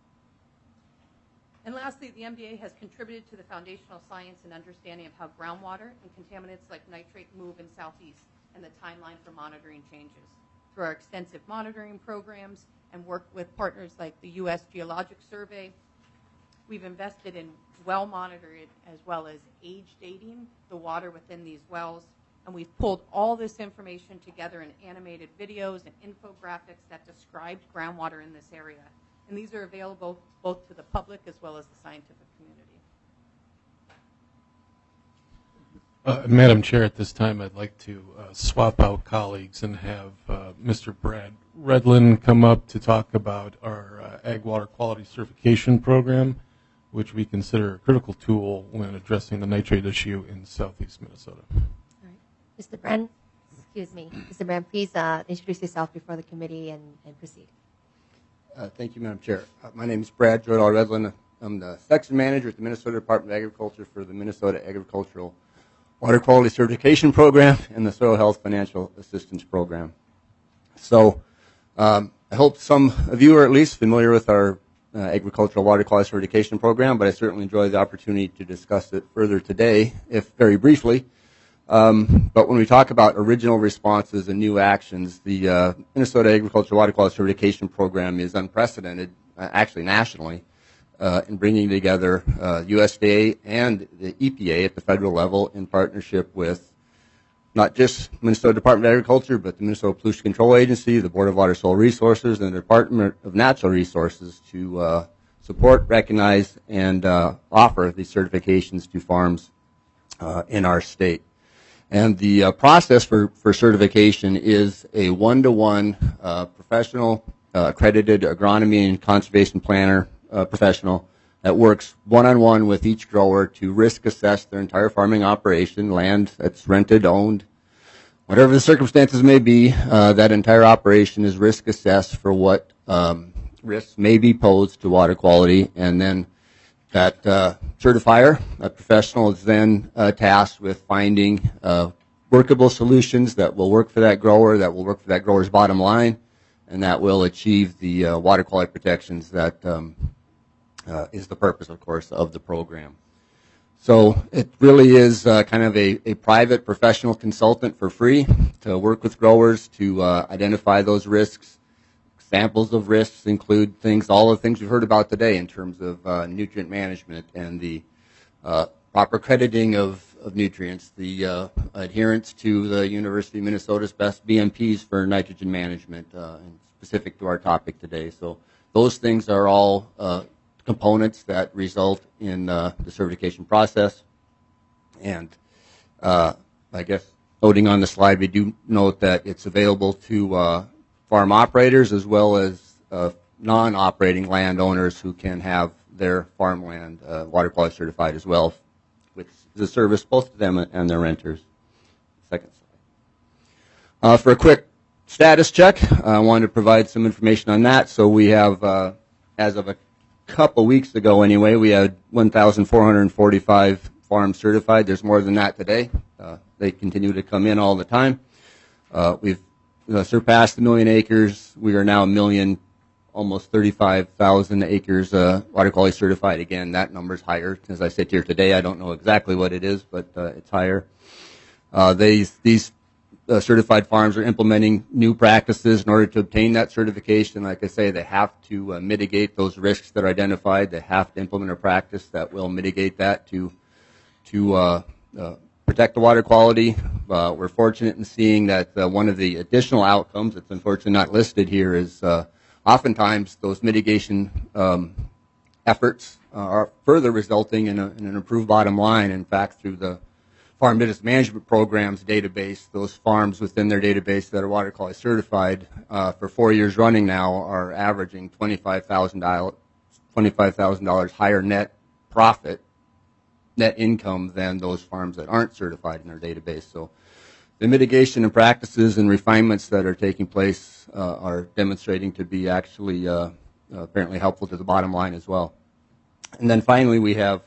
And lastly, the M D A has contributed to the foundational science and understanding of how groundwater and contaminants like nitrate move in Southeast and the timeline for monitoring changes. Through our extensive monitoring programs and work with partners like the U S Geologic Survey, we've invested in well monitoring as well as age dating the water within these wells. And we've pulled all this information together in animated videos and infographics that describe groundwater in this area. And these are available both to the public as well as the scientific community. Uh, Madam Chair, at this time I'd like to uh, swap out colleagues and have uh, Mister Brad Redlin come up to talk about our uh, Ag Water Quality Certification Program, which we consider a critical tool when addressing the nitrate issue in southeast Minnesota. All right. Mister Bren, excuse me. Mister Bren, please uh, introduce yourself before the committee and, and proceed. Uh, thank you, Madam Chair. Uh, my name is Brad Joydall-Redlin. I'm the section manager at the Minnesota Department of Agriculture for the Minnesota Agricultural Water Quality Certification Program and the Soil Health Financial Assistance Program. So um, I hope some of you are at least familiar with our uh, Agricultural Water Quality Certification Program, but I certainly enjoy the opportunity to discuss it further today, if very briefly. Um, but when we talk about original responses and new actions, the uh, Minnesota Agricultural Water Quality Certification Program is unprecedented, uh, actually nationally, uh, in bringing together uh, U S D A and the E P A at the federal level in partnership with not just Minnesota Department of Agriculture, but the Minnesota Pollution Control Agency, the Board of Water Soil Resources, and the Department of Natural Resources to uh, support, recognize, and uh, offer these certifications to farms uh, in our state. And the uh, process for, for certification is a one-to-one uh, professional, uh, accredited agronomy and conservation planner uh, professional that works one-on-one with each grower to risk assess their entire farming operation, land that's rented, owned, whatever the circumstances may be. Uh, that entire operation is risk assessed for what um, risks may be posed to water quality, and then that uh, certifier, that professional, is then uh, tasked with finding uh, workable solutions that will work for that grower, that will work for that grower's bottom line, and that will achieve the uh, water quality protections that um, uh, is the purpose, of course, of the program. So it really is uh, kind of a, a private professional consultant for free to work with growers to uh, identify those risks. Examples of risks include things, all the things we've heard about today in terms of uh, nutrient management and the uh, proper crediting of, of nutrients, the uh, adherence to the University of Minnesota's best B M Ps for nitrogen management, uh, and specific to our topic today. So those things are all uh, components that result in uh, the certification process. And uh, I guess noting on the slide, we do note that it's available to uh, farm operators as well as uh, non-operating landowners who can have their farmland uh, water quality certified as well, which is a service both to them and their renters. Second slide. Uh, for a quick status check, I wanted to provide some information on that. So we have, uh, as of a couple weeks ago anyway, we had one thousand four hundred forty-five farms certified. There's more than that today. Uh, they continue to come in all the time. Uh, we've Uh, surpassed a million acres. We are now a million, almost thirty-five thousand acres uh, water quality certified. Again, that number's higher. As I sit here today, I don't know exactly what it is, but uh, it's higher. Uh, these these uh, certified farms are implementing new practices in order to obtain that certification. Like I say, they have to uh, mitigate those risks that are identified. They have to implement a practice that will mitigate that to to uh, uh, protect the water quality. Uh, we're fortunate in seeing that uh, one of the additional outcomes that's unfortunately not listed here is uh, oftentimes those mitigation um, efforts uh, are further resulting in, a, in an improved bottom line. In fact, through the Farm Business Management Program's database, those farms within their database that are water quality certified uh, for four years running now are averaging twenty-five thousand dollars twenty-five thousand dollars higher net profit, net income, than those farms that aren't certified in our database. So the mitigation and practices and refinements that are taking place uh, are demonstrating to be actually uh, uh, apparently helpful to the bottom line as well. And then finally, we have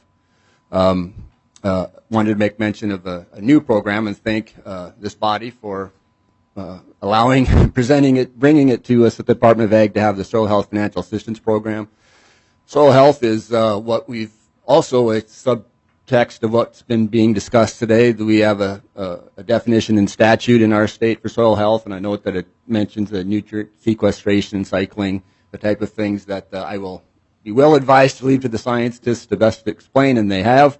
um, uh, wanted to make mention of a, a new program and thank uh, this body for uh, allowing, presenting it, bringing it to us at the Department of Ag to have the Soil Health Financial Assistance Program. Soil health is uh, what we've also a sub text of what's been being discussed today. We have a, a, a definition in statute in our state for soil health, and I note that it mentions the nutrient sequestration, cycling, the type of things that uh, I will be well advised to leave to the scientists to best explain, and they have.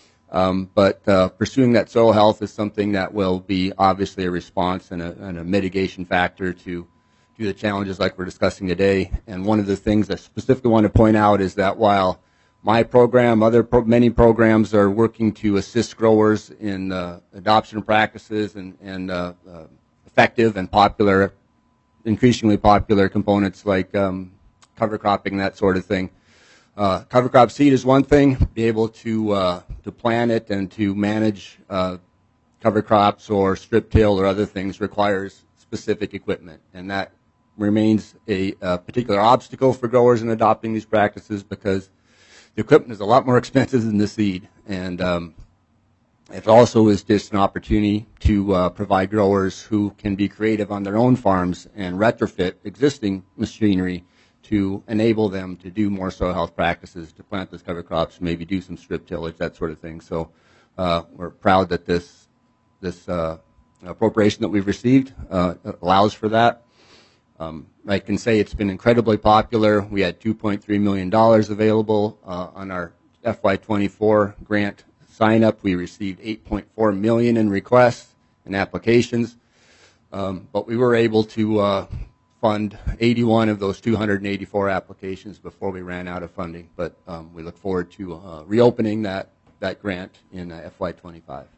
Um, but uh, pursuing that soil health is something that will be obviously a response and a, and a mitigation factor to, to the challenges like we're discussing today. And one of the things I specifically want to point out is that while my program, other pro many programs are working to assist growers in uh, adoption practices and, and uh, uh, effective and popular, increasingly popular components like um, cover cropping, that sort of thing. Uh, cover crop seed is one thing. Be able to uh, to plan it and to manage uh, cover crops or strip till or other things requires specific equipment, and that remains a, a particular obstacle for growers in adopting these practices because the equipment is a lot more expensive than the seed, and um, It also is just an opportunity to uh, provide growers who can be creative on their own farms and retrofit existing machinery to enable them to do more soil health practices, to plant those cover crops, maybe do some strip tillage, that sort of thing. So uh, we're proud that this this uh, appropriation that we've received uh, allows for that. Um, I can say it's been incredibly popular. We had two point three million dollars available uh, on our F Y twenty-four grant sign up. We received eight point four million dollars in requests and applications, um, but we were able to uh, fund eighty-one of those two hundred eighty-four applications before we ran out of funding. But um, we look forward to uh, reopening that, that grant in uh, F Y twenty-five.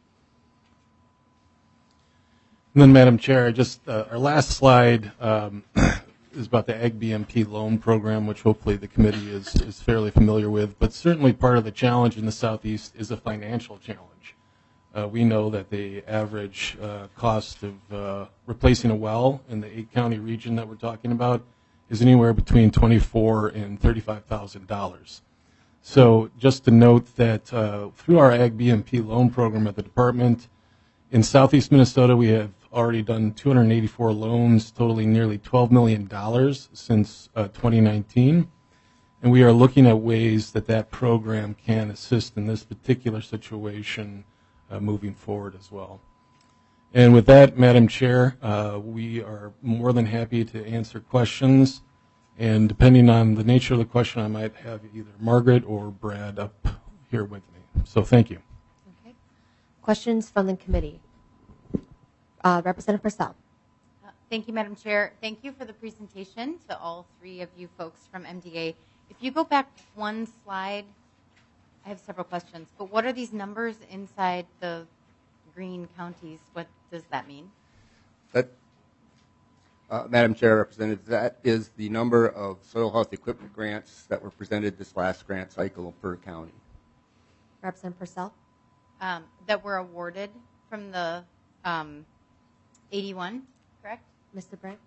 And then, Madam Chair, just uh, our last slide um, is about the Ag B M P loan program, which hopefully the committee is, is fairly familiar with. But certainly part of the challenge in the Southeast is a financial challenge. Uh, we know that the average uh, cost of uh, replacing a well in the eight county region that we're talking about is anywhere between twenty-four thousand dollars and thirty-five thousand dollars. So just to note that uh, through our Ag B M P loan program at the department, in Southeast Minnesota, we have already done two hundred eighty-four loans totaling nearly twelve million dollars since uh, twenty nineteen. And we are looking at ways that that program can assist in this particular situation uh, moving forward as well. And with that, Madam Chair, uh, we are more than happy to answer questions. And depending on the nature of the question, I might have either Margaret or Brad up here with me. So thank you. Okay. Questions from the committee? Uh, Representative Purcell. Uh, thank you, Madam Chair. Thank you for the presentation to all three of you folks from M D A. If you go back one slide, I have several questions, but what are these numbers inside the green counties? What does that mean? That, uh, Madam Chair, Representative, that is the number of soil health equipment grants that were presented this last grant cycle per county. Representative Purcell. Um, that were awarded from the um, eighty-one, correct? Mister Brandt.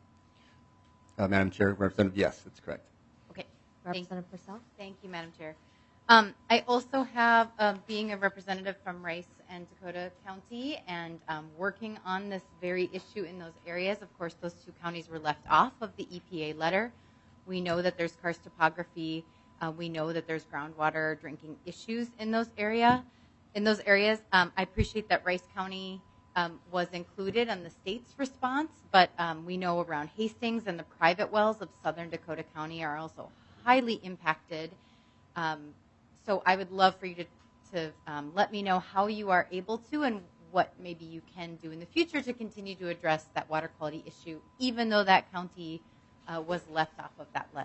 Uh, Madam Chair, Representative, yes, that's correct. Okay. Representative Purcell. Thank you, Madam Chair. Um, I also have, uh, being a representative from Rice and Dakota County and um, working on this very issue in those areas. Of course, those two counties were left off of the E P A letter. We know that there's karst topography. Uh, we know that there's groundwater drinking issues in those area. In those areas, um, I appreciate that Rice County um, was included on the state's response, but um, we know around Hastings and the private wells of southern Dakota County are also highly impacted. Um, so I would love for you to, to um, let me know how you are able to and what maybe you can do in the future to continue to address that water quality issue, even though that county uh, was left off of that letter.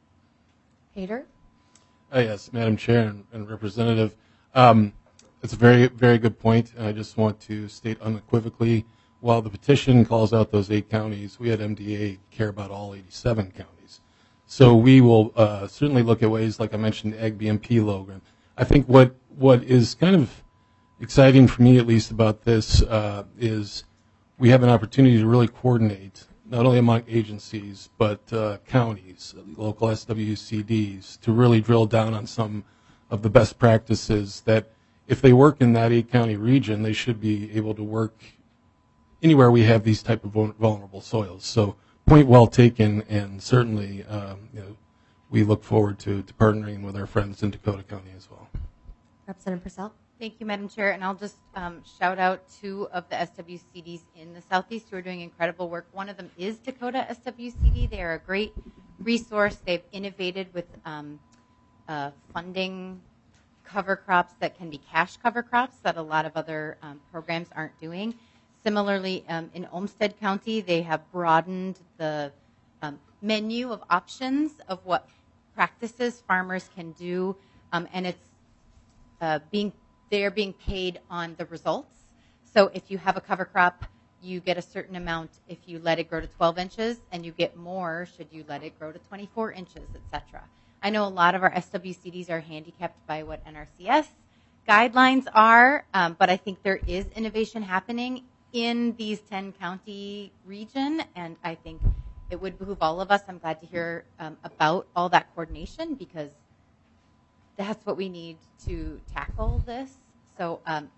Hader. Uh, yes, Madam Chair and, and Representative. Um, It's a very, very good point. And I just want to state unequivocally, while the petition calls out those eight counties, we at M D A care about all eighty-seven counties. So we will uh, certainly look at ways, like I mentioned, the Ag B M P logo. I think what, what is kind of exciting for me, at least, about this uh, is we have an opportunity to really coordinate, not only among agencies, but uh, counties, local S W C Ds, to really drill down on some of the best practices that if they work in that eight county region, they should be able to work anywhere we have these type of vulnerable soils. So point well taken, and certainly um, you know, we look forward to, to partnering with our friends in Dakota County as well. Representative Purcell. Thank you, Madam Chair. And I'll just um, shout out two of the S W C Ds in the Southeast who are doing incredible work. One of them is Dakota S W C D. They are a great resource. They've innovated with um, uh, funding cover crops that can be cash cover crops that a lot of other um, programs aren't doing. Similarly, um, in Olmsted County, they have broadened the um, menu of options of what practices farmers can do, um, and it's uh, being they are being paid on the results. So if you have a cover crop, you get a certain amount if you let it grow to twelve inches, and you get more should you let it grow to twenty-four inches, et cetera. I know a lot of our S W C Ds are handicapped by what N R C S guidelines are, um, but I think there is innovation happening in these ten county region, and I think it would behoove all of us. I'm glad to hear um, about all that coordination because that's what we need to tackle this. So um,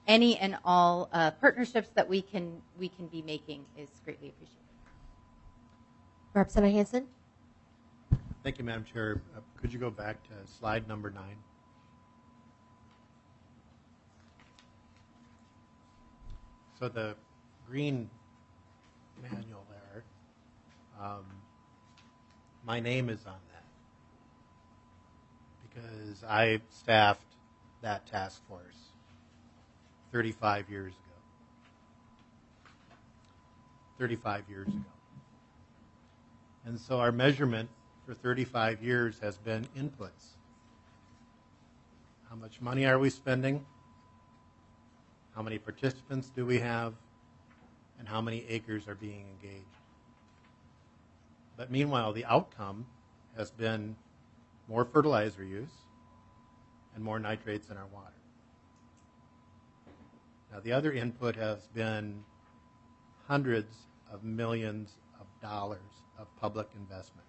any and all uh, partnerships that we can we can be making is greatly appreciated. Representative Hansen? Thank you, Madam Chair. Uh, could you go back to slide number nine? So the green manual there, um, my name is on that because I staffed that task force thirty-five years ago. thirty-five years ago. And so our measurement for thirty-five years has been inputs. How much money are we spending? How many participants do we have? And how many acres are being engaged? But meanwhile, the outcome has been more fertilizer use and more nitrates in our water. Now, the other input has been hundreds of millions of dollars of public investment.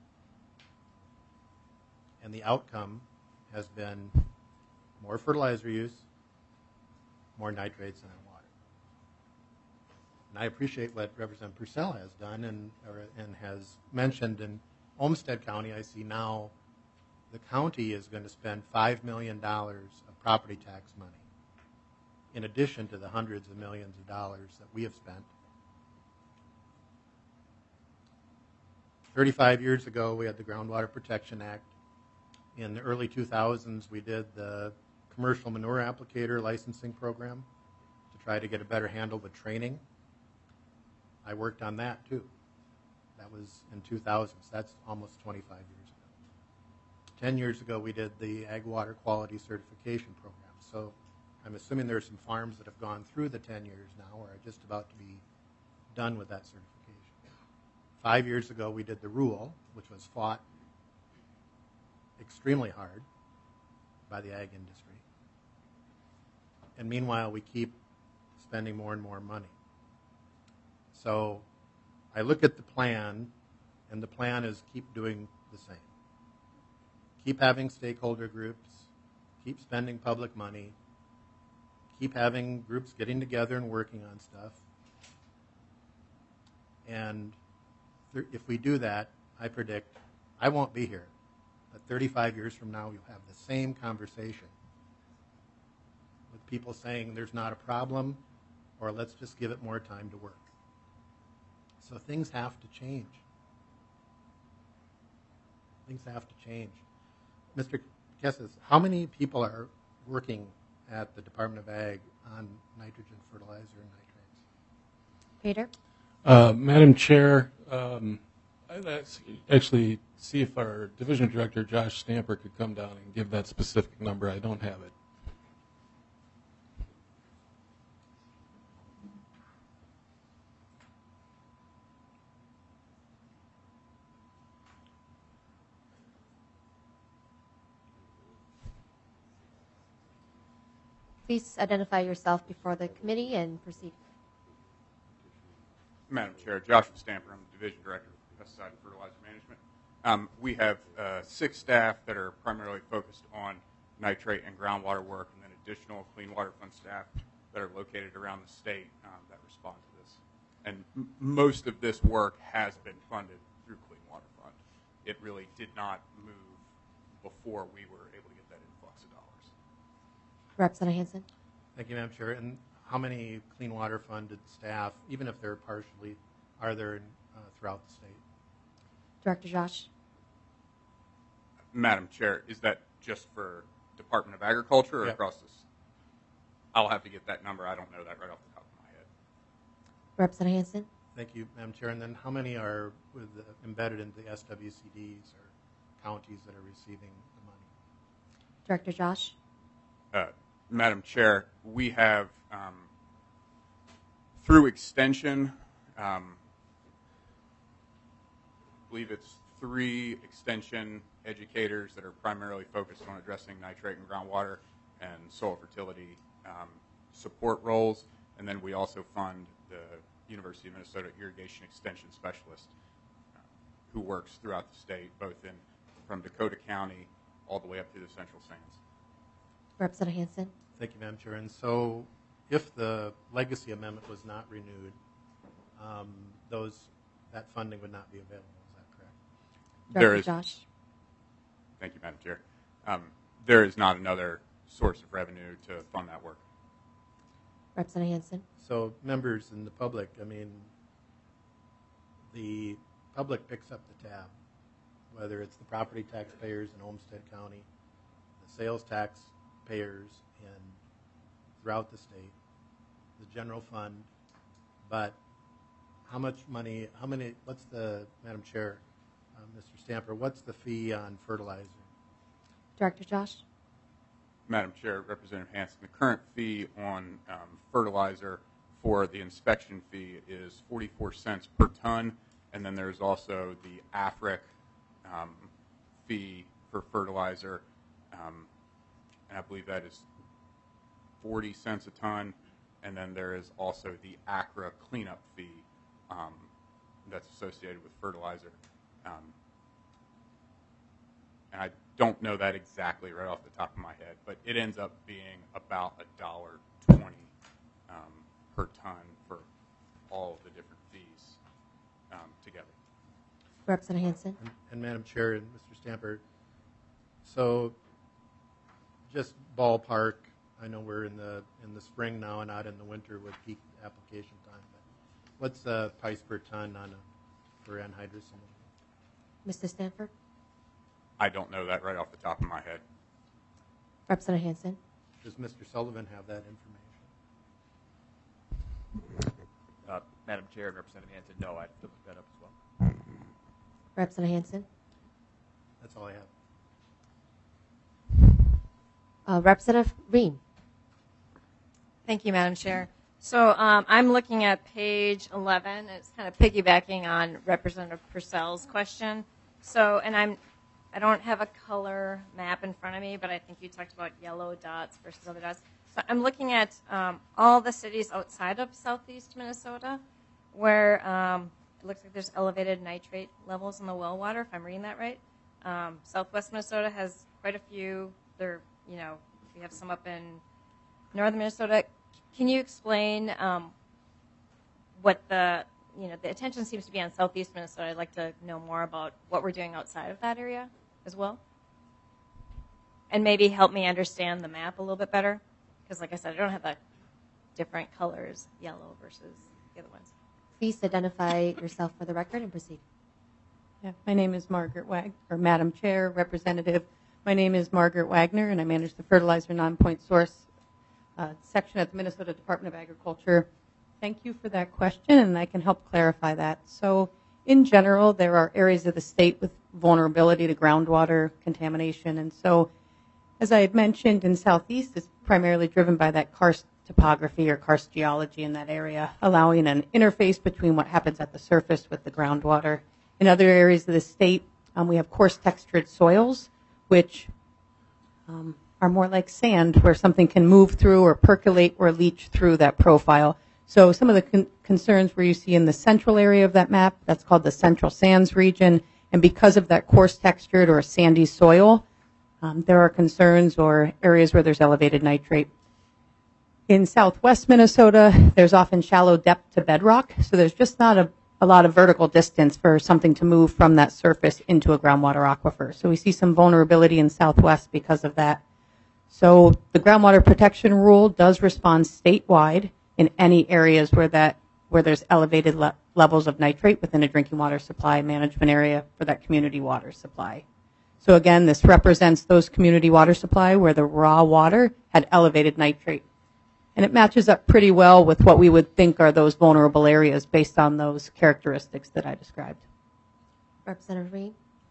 And the outcome has been more fertilizer use, more nitrates in our water. And I appreciate what Representative Purcell has done and, or, and has mentioned. In Olmsted County, I see now the county is going to spend five million dollars of property tax money, in addition to the hundreds of millions of dollars that we have spent. thirty-five years ago, we had the Groundwater Protection Act. In the early two thousands, we did the commercial manure applicator licensing program to try to get a better handle with training. I worked on that too. That was in two thousand, so that's almost twenty-five years ago. Ten years ago, we did the Ag Water Quality Certification Program. So I'm assuming there are some farms that have gone through the ten years now or are just about to be done with that certification. Five years ago, we did the rule, which was fought extremely hard by the ag industry. And meanwhile, we keep spending more and more money. So I look at the plan, and the plan is keep doing the same. Keep having stakeholder groups, keep spending public money, keep having groups getting together and working on stuff. And th- if we do that, I predict I won't be here. But thirty-five years from now, you'll have the same conversation with people saying there's not a problem, or let's just give it more time to work. So things have to change. Things have to change. Mister Kessis, how many people are working at the Department of Ag on nitrogen fertilizer and nitrates? Peter? Uh, Madam Chair, um, I'd ask- actually see if our Division Director, Josh Stamper, could come down and give that specific number. I don't have it. Please identify yourself before the committee and proceed. Madam Chair, Joshua Stamper, I'm the Division Director of Pesticide and Fertilizer Management. Um, we have uh, six staff that are primarily focused on nitrate and groundwater work, and then additional Clean Water Fund staff that are located around the state um, that respond to this. And m- most of this work has been funded through Clean Water Fund. It really did not move before we were able to get that influx of dollars. Representative Hansen? Thank you, Madam Chair. And how many Clean Water Funded staff, even if they're partially, are there in, uh, throughout the state? Director Josh? Madam Chair, is that just for Department of Agriculture or Yep. across this? I'll have to get that number. I don't know that right off the top of my head. Representative Hansen? Thank you, Madam Chair. And then how many are with the, embedded into the S W C Ds or counties that are receiving the money? Director Josh? Uh, Madam Chair, we have, um, through extension, um, I believe it's three extension educators that are primarily focused on addressing nitrate and groundwater and soil fertility um, support roles. And then we also fund the University of Minnesota Irrigation Extension Specialist uh, who works throughout the state, both in from Dakota County all the way up to the Central Sands. Representative Hansen? Thank you, Madam Chair. And so if the legacy amendment was not renewed, um, those that funding would not be available. Is that correct? There Director is. Josh. Thank you, Madam Chair. Um, there is not another source of revenue to fund that work. Representative Hansen. So members and the public, I mean, the public picks up the tab, whether it's the property taxpayers in Olmsted County, the sales tax payers in throughout the state, the general fund, but how much money, how many, what's the, Madam Chair, uh, Mister Stamper, what's the fee on fertilizer? Director Josh. Madam Chair, Representative Hansen, the current fee on um, fertilizer for the inspection fee is forty-four cents per ton, and then there's also the A F R I C um, fee for fertilizer, um, and I believe that is forty cents a ton, and then there is also the A C R A cleanup fee um, that's associated with fertilizer. Um, and I don't know that exactly right off the top of my head, but it ends up being about a dollar twenty um, per ton for all of the different fees um, together. Representative Hansen. And, and Madam Chair and Mister Stamper, so just ballpark, I know we're in the in the spring now and not in the winter with peak application time, but what's the price per ton on a, for anhydrous ammonium? Mister Stanford. I don't know that right off the top of my head. Representative Hansen. Does Mister Sullivan have that information? Uh, Madam Chair and Representative Hansen, no, I have to look that up as well. Representative Hansen. That's all I have. Uh, Representative Reen. Thank you, Madam Chair. So um, I'm looking at page eleven. And it's kind of piggybacking on Representative Purcell's question. So, and I'm, I don't have a color map in front of me, but I think you talked about yellow dots versus other dots. So I'm looking at um, all the cities outside of southeast Minnesota where um, it looks like there's elevated nitrate levels in the well water, if I'm reading that right. Um, Southwest Minnesota has quite a few. There, you know, we have some up in northern Minnesota. Can you explain um, what the, you know, the attention seems to be on southeast Minnesota. I'd like to know more about what we're doing outside of that area as well. And maybe help me understand the map a little bit better. Because like I said, I don't have the different colors, yellow versus the other ones. Please identify yourself for the record and proceed. Yeah, my name is Margaret Wagner, or Madam Chair, Representative. My name is Margaret Wagner, and I manage the fertilizer non-point source uh, section at the Minnesota Department of Agriculture. Thank you for that question, and I can help clarify that. So in general, there are areas of the state with vulnerability to groundwater contamination, and so as I had mentioned, in southeast, it's primarily driven by that karst topography or karst geology in that area, allowing an interface between what happens at the surface with the groundwater. In other areas of the state, um, we have coarse textured soils, which um, are more like sand, where something can move through or percolate or leach through that profile. So some of the con- concerns where you see in the central area of that map, that's called the Central Sands region, and because of that coarse textured or sandy soil, um, there are concerns or areas where there's elevated nitrate. In southwest Minnesota, there's often shallow depth to bedrock, so there's just not a, a lot of vertical distance for something to move from that surface into a groundwater aquifer. So we see some vulnerability in southwest because of that. So the groundwater protection rule does respond statewide in any areas where that where there's elevated le- levels of nitrate within a drinking water supply management area for that community water supply. So again, this represents those community water supply where the raw water had elevated nitrate. And it matches up pretty well with what we would think are those vulnerable areas based on those characteristics that I described. Representative Reed.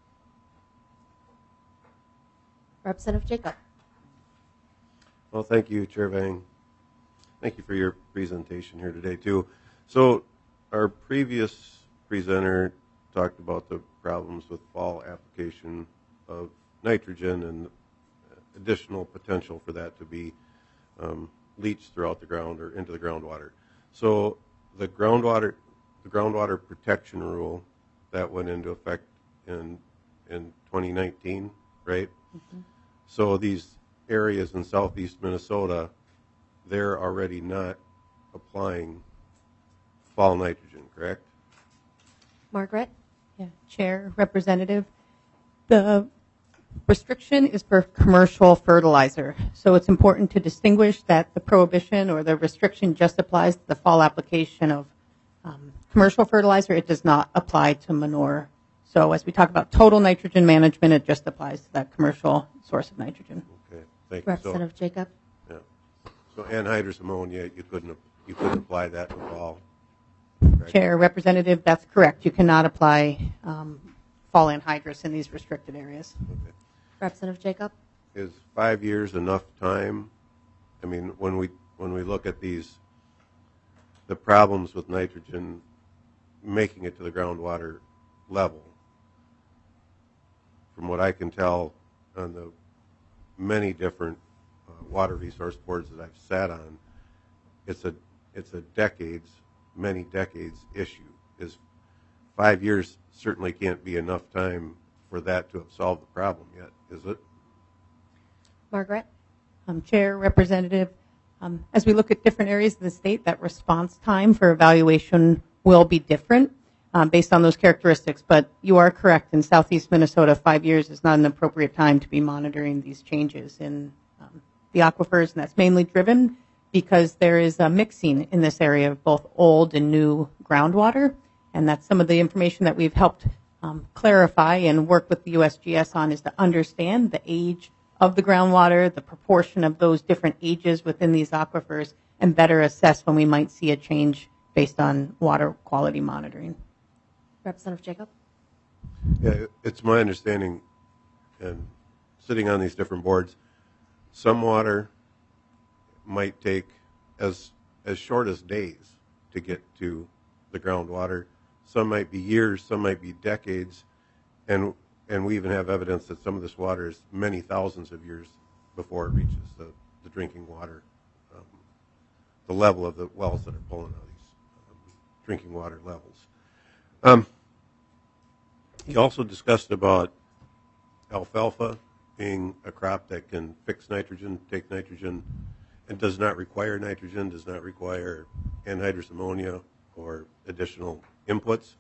Representative Jacob. Well, thank you, Chair Vang. Thank you for your presentation here today, too. So our previous presenter talked about the problems with fall application of nitrogen and additional potential for that to be um, leached throughout the ground or into the groundwater. So the groundwater, the groundwater protection rule that went into effect in in twenty nineteen, right? Mm-hmm. So these areas in southeast Minnesota they're already not applying fall nitrogen, correct? Margaret? Yeah, Chair, Representative, the restriction is for commercial fertilizer. So it's important to distinguish that the prohibition or the restriction just applies to the fall application of um, commercial fertilizer. It does not apply to manure. So as we talk about total nitrogen management, it just applies to that commercial source of nitrogen. Okay, thank you. Representative So, Jacob? yeah. So anhydrous ammonia, you couldn't you couldn't apply that to fall. Correct? Chair, Representative, that's correct. You cannot apply um, fall anhydrous in these restricted areas. Okay. Representative Jacob? Is five years enough time? I mean, when we when we look at these, the problems with nitrogen making it to the groundwater level, from what I can tell on the many different uh, water resource boards that I've sat on, it's a it's a decades, many decades issue. Is five years certainly can't be enough time for that to have solved the problem yet, is it? Margaret? Um, Chair, Representative, um, as we look at different areas of the state, that response time for evaluation will be different um, based on those characteristics. But you are correct. In southeast Minnesota, five years is not an appropriate time to be monitoring these changes in um, the aquifers, and that's mainly driven because there is a mixing in this area of both old and new groundwater, and that's some of the information that we've helped um, clarify and work with the U S G S on, is to understand the age of the groundwater, the proportion of those different ages within these aquifers, and better assess when we might see a change based on water quality monitoring. Representative Jacob? Yeah, it's my understanding, and sitting on these different boards, some water might take as as short as days to get to the groundwater. Some might be years, some might be decades, and and we even have evidence that some of this water is many thousands of years before it reaches the, the drinking water, um, the level of the wells that are pulling out these um, drinking water levels. Um, he also discussed about alfalfa being a crop that can fix nitrogen, take nitrogen, and does not require nitrogen, does not require anhydrous ammonia or additional inputs.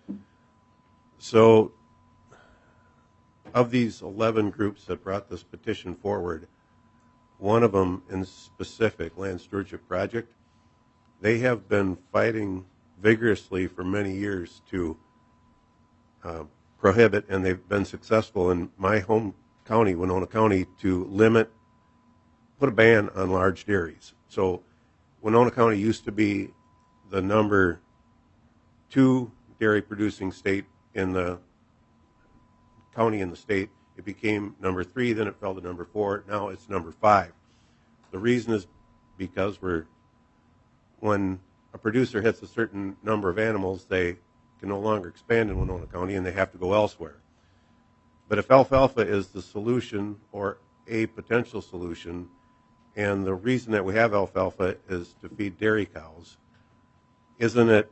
So of these eleven groups that brought this petition forward, one of them in specific, Land Stewardship Project, they have been fighting vigorously for many years to uh, prohibit, and they've been successful in my home county, Winona County, to limit, put a ban on large dairies. So Winona County used to be the number two dairy producing state in the county in the state. It became number three, then it fell to number four, now it's number five. The reason is because we're, when a producer hits a certain number of animals, they can no longer expand in Winona County and they have to go elsewhere. But if alfalfa is the solution or a potential solution, and the reason that we have alfalfa is to feed dairy cows, isn't it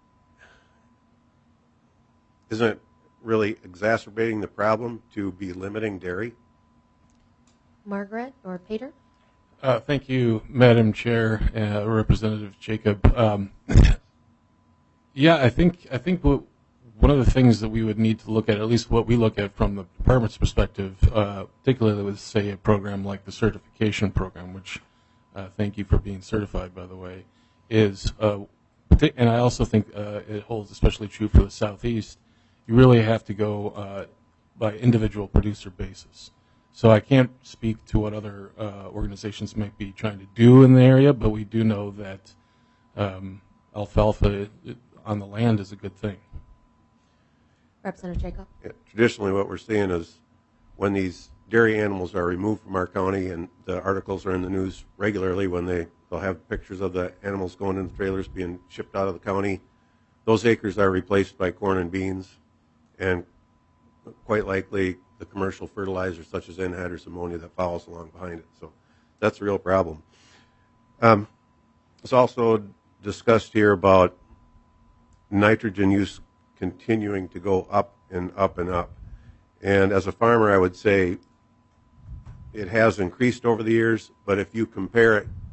isn't it really exacerbating the problem to be limiting dairy? Margaret or Peter? Uh, thank you, Madam Chair, uh, Representative Jacob. Um, yeah, I think I think what, one of the things that we would need to look at, at least what we look at from the department's perspective, uh, particularly with, say, a program like the certification program, which uh, thank you for being certified, by the way, is, uh, and I also think uh, it holds especially true for the Southeast, you really have to go uh, by individual producer basis. So I can't speak to what other uh, organizations might be trying to do in the area, but we do know that um, alfalfa it, on the land is a good thing. Representative Jacob? Yeah, traditionally what we're seeing is when these dairy animals are removed from our county, and the articles are in the news regularly when they, they'll have pictures of the animals going in the trailers being shipped out of the county, those acres are replaced by corn and beans, and quite likely the commercial fertilizers such as anhydrous ammonia that follows along behind it. So that's a real problem. Um, it's also discussed here about nitrogen use continuing to go up and up and up. And as a farmer, I would say it has increased over the years, but if you compare it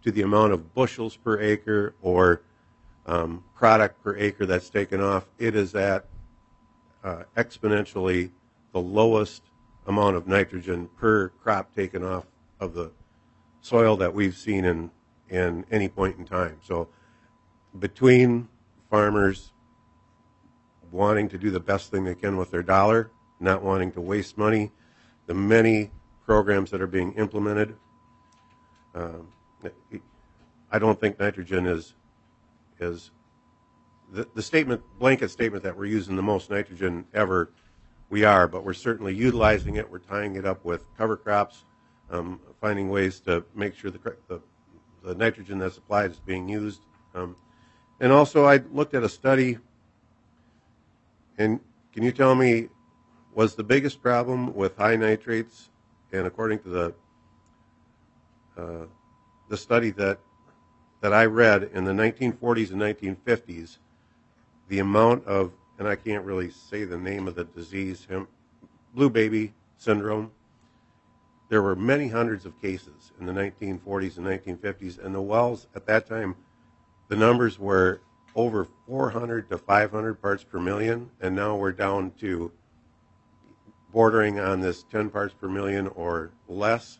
to the amount of bushels per acre or um, product per acre that's taken off, it is at uh, exponentially the lowest amount of nitrogen per crop taken off of the soil that we've seen in, in any point in time. So between farmers wanting to do the best thing they can with their dollar, not wanting to waste money, the many programs that are being implemented, um, I don't think nitrogen is is the, the statement, blanket statement that we're using the most nitrogen ever. We are, but we're certainly utilizing it. We're tying it up with cover crops, um, finding ways to make sure the, the, the nitrogen that's applied is being used. Um, and also, I looked at a study, and can you tell me, was the biggest problem with high nitrates, and according to the uh, the study that that I read in the nineteen forties and nineteen fifties, the amount of, and I can't really say the name of the disease, him, blue baby syndrome, there were many hundreds of cases in the nineteen forties and nineteen fifties, and the wells at that time, the numbers were over four hundred to five hundred parts per million, and now we're down to bordering on this ten parts per million or less.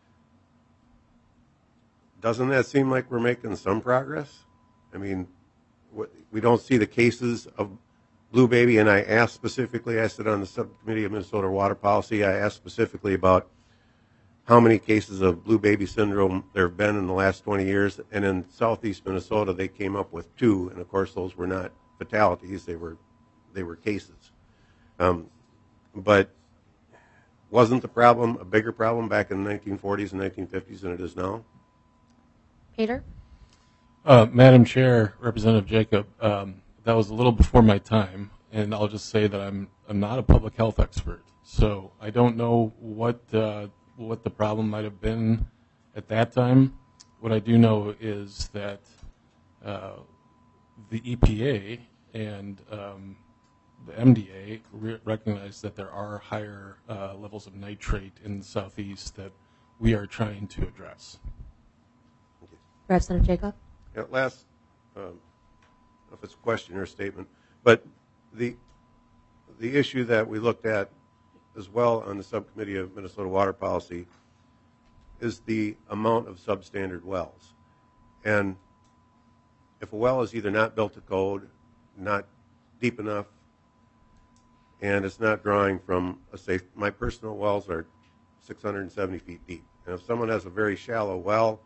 Doesn't that seem like we're making some progress? I mean, we don't see the cases of blue baby, and I asked specifically, I sit on the subcommittee of Minnesota Water Policy, I asked specifically about how many cases of blue baby syndrome there have been in the last twenty years, and in southeast Minnesota they came up with two, and of course those were not fatalities, they were they were cases. Um, but wasn't the problem a bigger problem back in the nineteen forties and nineteen fifties than it is now? Peter? Uh, Madam Chair, Representative Jacob, um, that was a little before my time, and I'll just say that I'm I'm not a public health expert, so I don't know what uh, what the problem might have been at that time. What I do know is that uh, the E P A and um, the M D A re- recognize that there are higher uh, levels of nitrate in the southeast that we are trying to address. Representative Jacob? Yeah, last, um, I don't know if it's a question or a statement, but the the issue that we looked at as well on the subcommittee of Minnesota Water Policy is the amount of substandard wells. And if a well is either not built to code, not deep enough, and it's not drawing from a safe, my personal wells are six hundred seventy feet deep. And if someone has a very shallow well,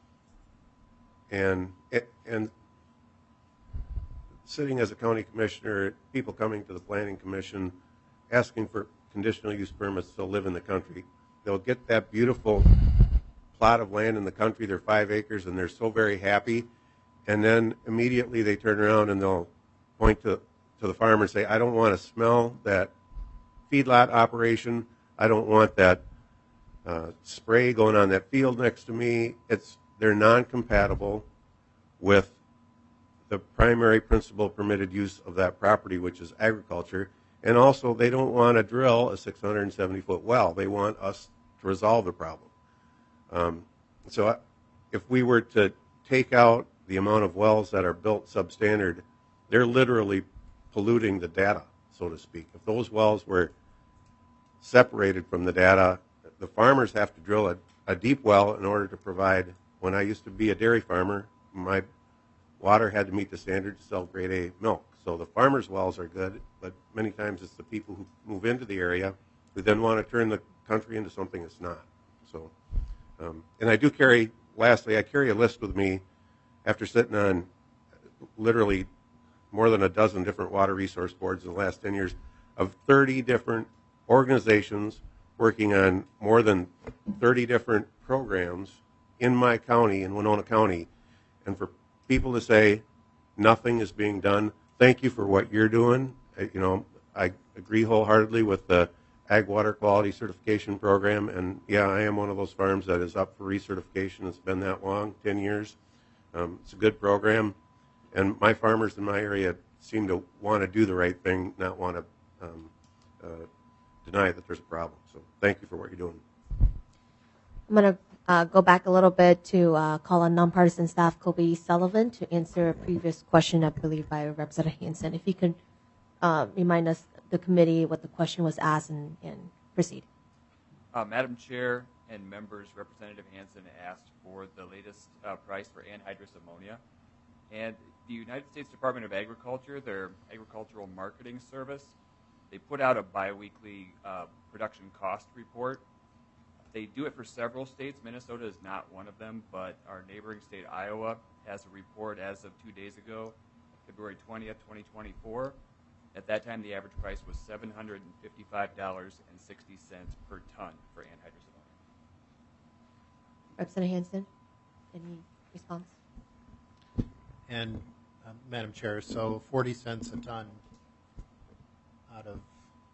and and sitting as a county commissioner, people coming to the planning commission asking for conditional use permits to live in the country, they'll get that beautiful plot of land in the country, they're five acres, and they're so very happy, and then immediately they turn around and they'll point to, to the farmer and say, I don't want to smell that feedlot operation, I don't want that uh, spray going on that field next to me. It's they're non-compatible with the primary principal permitted use of that property, which is agriculture. And also, they don't want to drill a six hundred seventy foot well. They want us to resolve the problem. Um, so if we were to take out the amount of wells that are built substandard, they're literally polluting the data, so to speak. If those wells were separated from the data, the farmers have to drill a, a deep well in order to provide. When I used to be a dairy farmer, my water had to meet the standard to sell grade A milk. So the farmers' wells are good, but many times it's the people who move into the area who then want to turn the country into something it's not. So, um, and I do carry, lastly, I carry a list with me after sitting on literally more than a dozen different water resource boards in the last ten years of thirty different organizations working on more than thirty different programs in my county, in Winona County, and for people to say nothing is being done, thank you for what you're doing. You know, I agree wholeheartedly with the Ag Water Quality Certification Program, and yeah, I am one of those farms that is up for recertification. It's been that long, ten years. Um, it's a good program, and my farmers in my area seem to want to do the right thing, not want to um, uh, deny that there's a problem. So thank you for what you're doing. I'm going to uh, go back a little bit to uh, call on nonpartisan staff Kobe Sullivan to answer a previous question, I believe, by Representative Hansen. If you could uh, remind us, the committee, what the question was asked and, and proceed. Uh, Madam Chair and members, Representative Hansen asked for the latest uh, price for anhydrous ammonia. And the United States Department of Agriculture, their agricultural marketing service, they put out a biweekly uh, production cost report. They do it for several states. Minnesota is not one of them, but our neighboring state, Iowa, has a report as of two days ago, February twentieth, twenty twenty-four. At that time, the average price was seven hundred fifty-five dollars and sixty cents per ton for anhydrous ammonia. Representative Hansen, any response? And um, Madam Chair, so forty cents a ton out of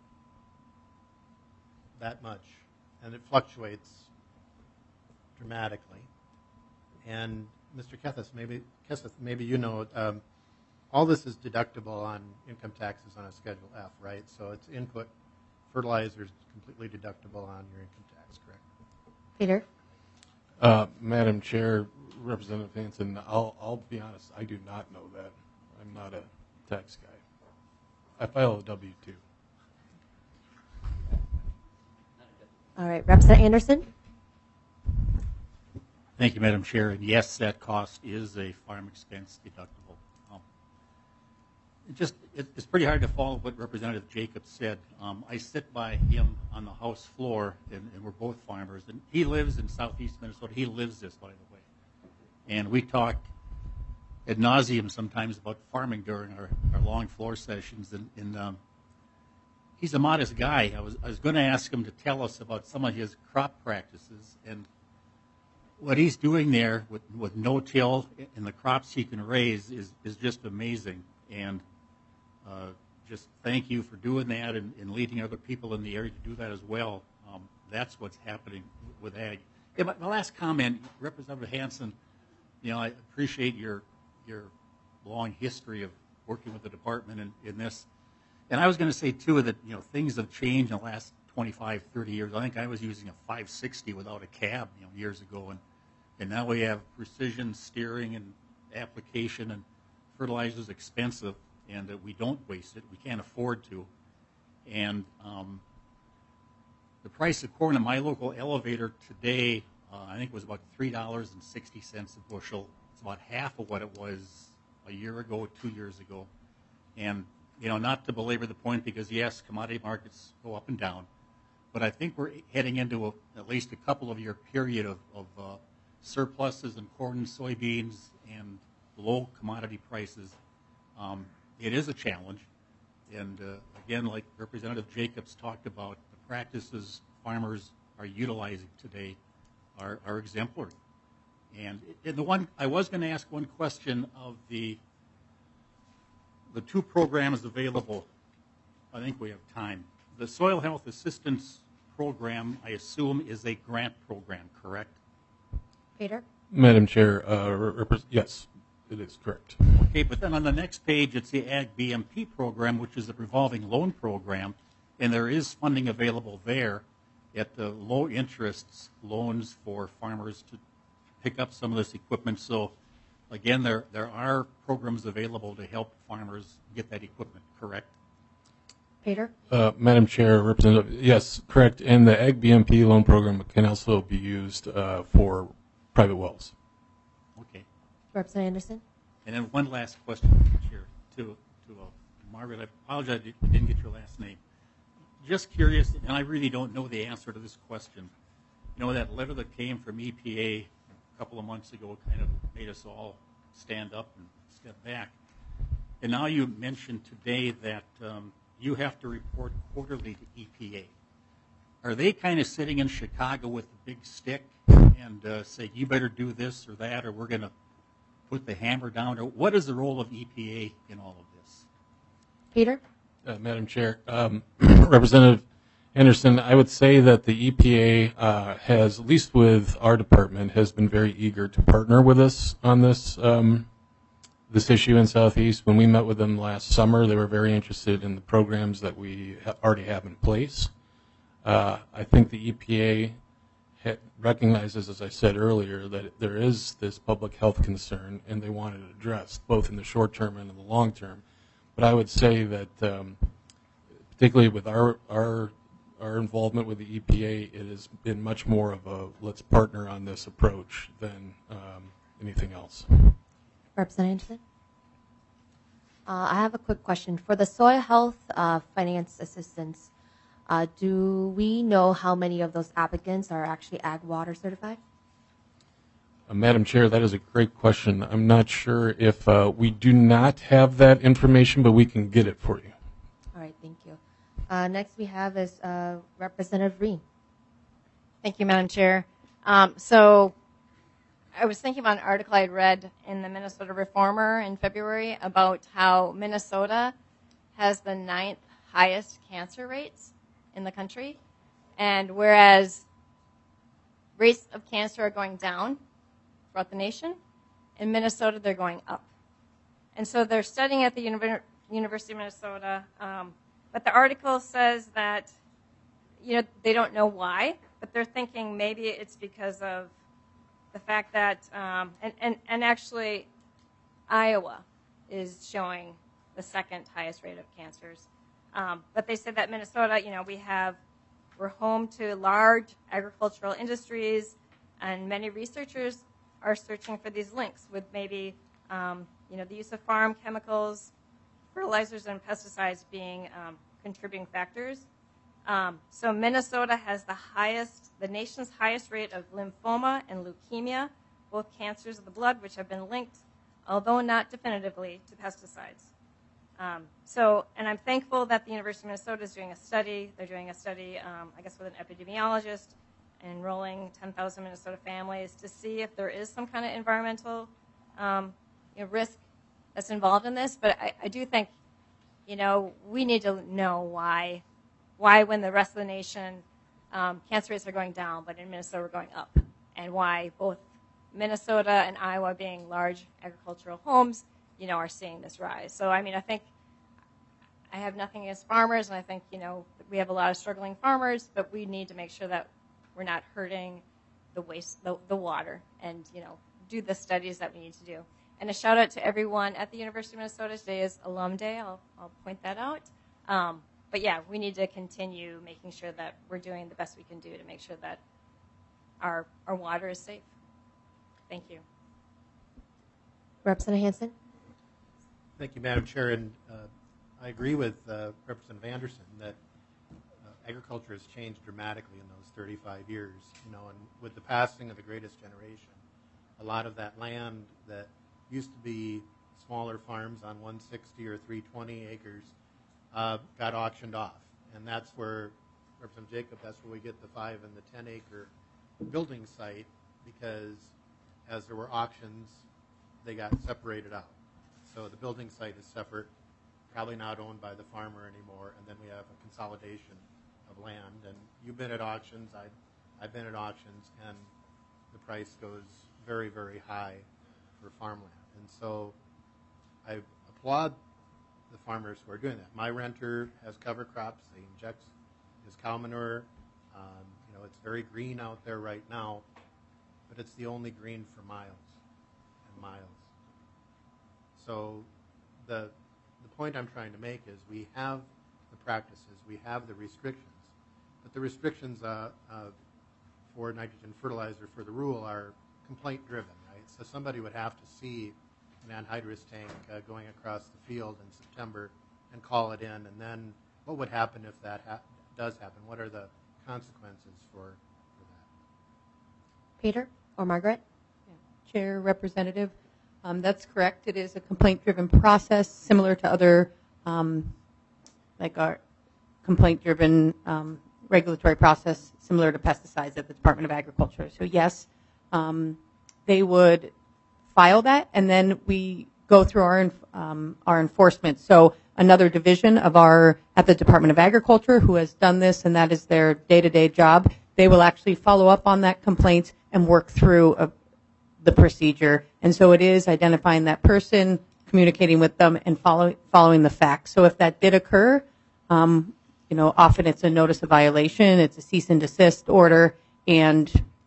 that much, and it fluctuates dramatically. And Mister Kethis, maybe Kethis, maybe you know, um, all this is deductible on income taxes on a Schedule F, right? So it's input fertilizer is completely deductible on your income tax, correct? Peter? Uh, Madam Chair, Representative Hansen, I'll, I'll be honest, I do not know that. I'm not a tax guy. I file a W two. All right, Representative Anderson? Thank you, Madam Chair. And yes, that cost is a farm expense deductible. Um, it just it, it's pretty hard to follow what Representative Jacobs said. Um, I sit by him on the House floor, and, and we're both farmers. And he lives in southeast Minnesota. He lives this, by the way. And we talk ad nauseum sometimes about farming during our, our long floor sessions. And, and um, he's a modest guy. I was I was going to ask him to tell us about some of his crop practices and what he's doing there with, with no-till and the crops he can raise is, is just amazing. And uh, just thank you for doing that and, and leading other people in the area to do that as well. Um, that's what's happening with ag. Yeah, my, my last comment, Representative Hansen, you know, I appreciate your your long history of working with the department in, in this. And I was going to say, too, that, you know, things have changed in the last twenty-five, thirty years. I think I was using a five sixty without a cab, you know, years ago, and and now we have precision steering and application, and fertilizer is expensive, and that we don't waste it. We can't afford to. And um, the price of corn at my local elevator today, uh, I think, was about three dollars and sixty cents a bushel. It's about half of what it was a year ago, two years ago. And you know, not to belabor the point, because yes, commodity markets go up and down, but I think we're heading into a, at least a couple of year period of, of uh, surpluses in corn and soybeans and low commodity prices. Um, it is a challenge, and uh, again, like Representative Jacobs talked about, the practices farmers are utilizing today are, are exemplary. And, and the one I was going to ask one question of the the two programs available. I think we have time. The Soil Health Assistance Program, I assume, is a grant program, correct? Peter? Madam Chair, uh, rep- yes, it is correct. Okay, but then on the next page, it's the Ag B M P program, which is a revolving loan program, and there is funding available there at the low interest loans for farmers to pick up some of this equipment. So again, there there are programs available to help farmers get that equipment, correct? Peter? Uh, Madam Chair, Representative, yes, correct. And the Ag B M P loan program can also be used uh, for private wells. Okay. Representative Anderson? And then one last question, Chair, to, to uh, Margaret. I apologize I didn't get your last name. Just curious, and I really don't know the answer to this question. You know, that letter that came from E P A a couple of months ago kind of made us all stand up and step back. And now you mentioned today that um, you have to report quarterly to E P A. Are they kind of sitting in Chicago with a big stick and uh, say, you better do this or that, or we're going to put the hammer down? Or what is the role of E P A in all of this? Peter? Uh, Madam Chair, um, Representative Anderson, I would say that the E P A uh, has, at least with our department, has been very eager to partner with us on this um, this issue in Southeast. When we met with them last summer, they were very interested in the programs that we ha- already have in place. Uh, I think the E P A ha- recognizes, as I said earlier, that there is this public health concern, and they want it addressed, both in the short term and in the long term. But I would say that, um, particularly with our, our our involvement with the E P A, it has been much more of a let's partner on this approach than um, anything else. Representative Anderson? Uh, I have a quick question. For the soil health uh, finance assistance, uh, do we know how many of those applicants are actually ag water certified? Uh, Madam Chair, that is a great question. I'm not sure if uh, we do not have that information, but we can get it for you. All right, thank you. Uh, next we have is uh, Representative Reen. Thank you, Madam Chair. Um, so I was thinking about an article I read in the Minnesota Reformer in February about how Minnesota has the ninth highest cancer rates in the country. And whereas rates of cancer are going down throughout the nation, in Minnesota they're going up. And so they're studying at the Univer- University of Minnesota, um, but the article says that, you know, they don't know why, but they're thinking maybe it's because of the fact that, um, and, and, and actually Iowa is showing the second highest rate of cancers. Um, but they said that Minnesota, you know, we have, we're home to large agricultural industries, and many researchers are searching for these links with maybe, um, you know, the use of farm chemicals, fertilizers, and pesticides being um, contributing factors. Um, so Minnesota has the highest, the nation's highest rate of lymphoma and leukemia, both cancers of the blood, which have been linked, although not definitively, to pesticides. Um, so, and I'm thankful that the University of Minnesota is doing a study. They're doing a study, um, I guess, with an epidemiologist, enrolling ten thousand Minnesota families to see if there is some kind of environmental um, you know, risk that's involved in this. But I, I do think, you know, we need to know why, why when the rest of the nation, um, cancer rates are going down, but in Minnesota we're going up, and why both Minnesota and Iowa, being large agricultural homes, you know, are seeing this rise. So, I mean, I think I have nothing against farmers, and I think, you know, we have a lot of struggling farmers, but we need to make sure that we're not hurting the waste, the, the water, and, you know, do the studies that we need to do. And a shout out to everyone at the University of Minnesota. Today is Alum Day. I'll, I'll point that out. Um, but yeah, we need to continue making sure that we're doing the best we can do to make sure that our our water is safe. Thank you. Representative Hansen? Thank you, Madam Chair. And uh, I agree with uh, Representative Anderson that uh, agriculture has changed dramatically in those thirty-five years. You know, and with the passing of the Greatest Generation, a lot of that land that used to be smaller farms on one hundred sixty or three hundred twenty acres uh, got auctioned off. And that's where, Representative Jacob, that's where we get the five and the ten acre building site, because as there were auctions, they got separated out. So the building site is separate, probably not owned by the farmer anymore, and then we have a consolidation of land. And you've been at auctions, I, I've been at auctions, and the price goes very, very high for farmland. And so I applaud the farmers who are doing that. My renter has cover crops. They inject his cow manure. Um, you know, it's very green out there right now, but it's the only green for miles and miles. So the the point I'm trying to make is we have the practices, we have the restrictions, but the restrictions uh, uh, for nitrogen fertilizer for the rural are complaint driven, right? So somebody would have to see an anhydrous tank uh, going across the field in September and call it in, and then what would happen if that ha- does happen? What are the consequences for, for that? Peter or Margaret? Yeah. Chair, Representative, um, that's correct. It is a complaint-driven process similar to other, um, like our complaint-driven um, regulatory process similar to pesticides at the Department of Agriculture. So yes, um, they would file that, and then we go through our um, our enforcement. So another division of our at the Department of Agriculture who has done this, and that is their day-to-day job. They will actually follow up on that complaint and work through a, the procedure. And so it is identifying that person, communicating with them, and follow, following the facts. So if that did occur, um, you know, often it's a notice of violation, it's a cease and desist order, and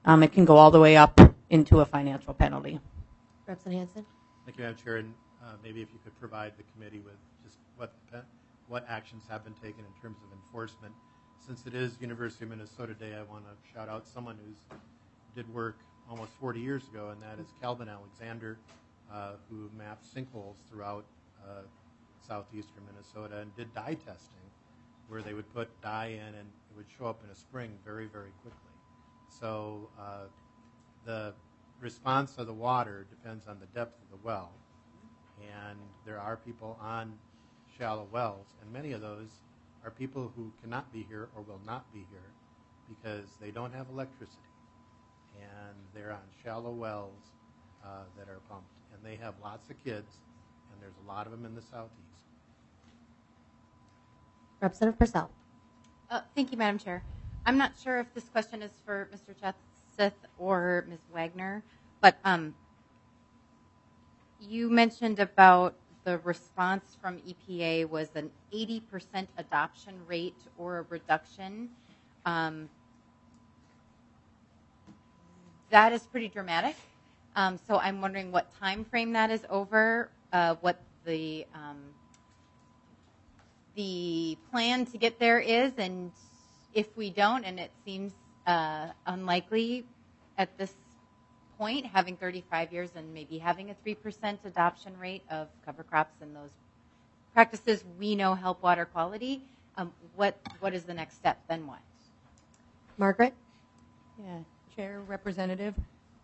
um, it can go all the way up into a financial penalty. Representative Hansen? Thank you, Madam Chair. And uh, maybe if you could provide the committee with just what what actions have been taken in terms of enforcement. Since it is University of Minnesota Day, I want to shout out someone who's did work almost forty years ago, and that is Calvin Alexander, uh, who mapped sinkholes throughout uh, southeastern Minnesota and did dye testing, where they would put dye in and it would show up in a spring very, very quickly. So uh, the response of the water depends on the depth of the well, and there are people on shallow wells, and many of those are people who cannot be here or will not be here because they don't have electricity, and they're on shallow wells uh, that are pumped, and they have lots of kids, and there's a lot of them in the southeast. Representative Purcell. Uh, thank you, Madam Chair. I'm not sure if this question is for Mister Cheseth or Miz Wagner, but um, you mentioned about the response from E P A was an eighty percent adoption rate or a reduction. Um, that is pretty dramatic. Um, so I'm wondering what time frame that is over, uh, what the um, the plan to get there is, and if we don't, and it seems uh, unlikely at this point, having thirty-five years and maybe having a three percent adoption rate of cover crops and those practices we know help water quality, um, what what is the next step? Then what? Margaret? Yeah, Chair, Representative.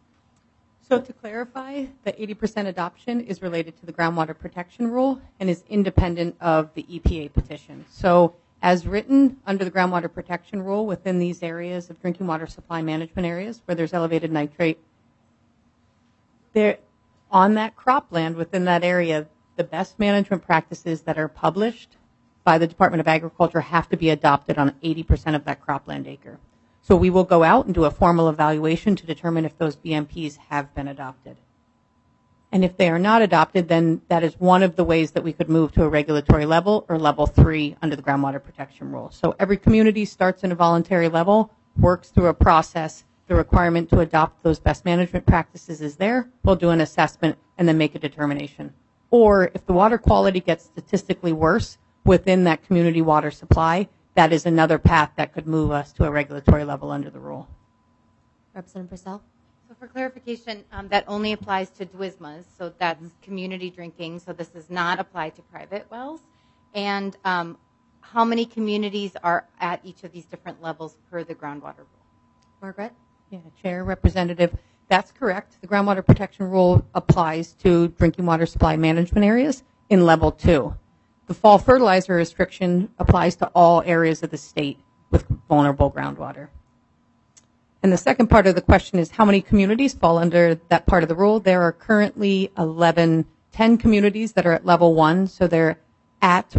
So to clarify, the eighty percent adoption is related to the groundwater protection rule and is independent of the E P A petition. So as written under the groundwater protection rule within these areas of drinking water supply management areas where there's elevated nitrate, there, on that cropland within that area, the best management practices that are published by the Department of Agriculture have to be adopted on eighty percent of that cropland acre. So we will go out and do a formal evaluation to determine if those B M Ps have been adopted. And if they are not adopted, then that is one of the ways that we could move to a regulatory level or level three under the groundwater protection rule. So every community starts in a voluntary level, works through a process. The requirement to adopt those best management practices is there. We'll do an assessment and then make a determination. Or if the water quality gets statistically worse within that community water supply, that is another path that could move us to a regulatory level under the rule. Representative Purcell. So for clarification, um, that only applies to D W I S Ms, so that's community drinking, so this does not apply to private wells. And um, how many communities are at each of these different levels per the groundwater rule? Margaret? Yeah, Chair, Representative, that's correct. The groundwater protection rule applies to drinking water supply management areas in level two. The fall fertilizer restriction applies to all areas of the state with vulnerable groundwater. And the second part of the question is how many communities fall under that part of the rule. There are currently eleven, ten communities that are at level one, so they're at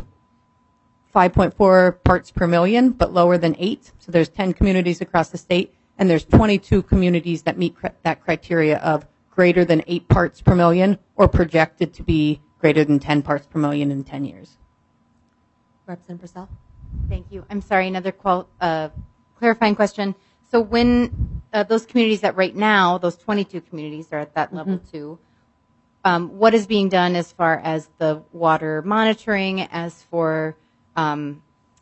five point four parts per million, but lower than eight. So there's ten communities across the state, and there's twenty-two communities that meet cr- that criteria of greater than eight parts per million or projected to be greater than ten parts per million in ten years. Representative Purcell. Thank you. I'm sorry, another qual- uh, clarifying question. So when uh, those communities that right now, those twenty-two communities are at that level mm-hmm. two, um, what is being done as far as the water monitoring, as for um,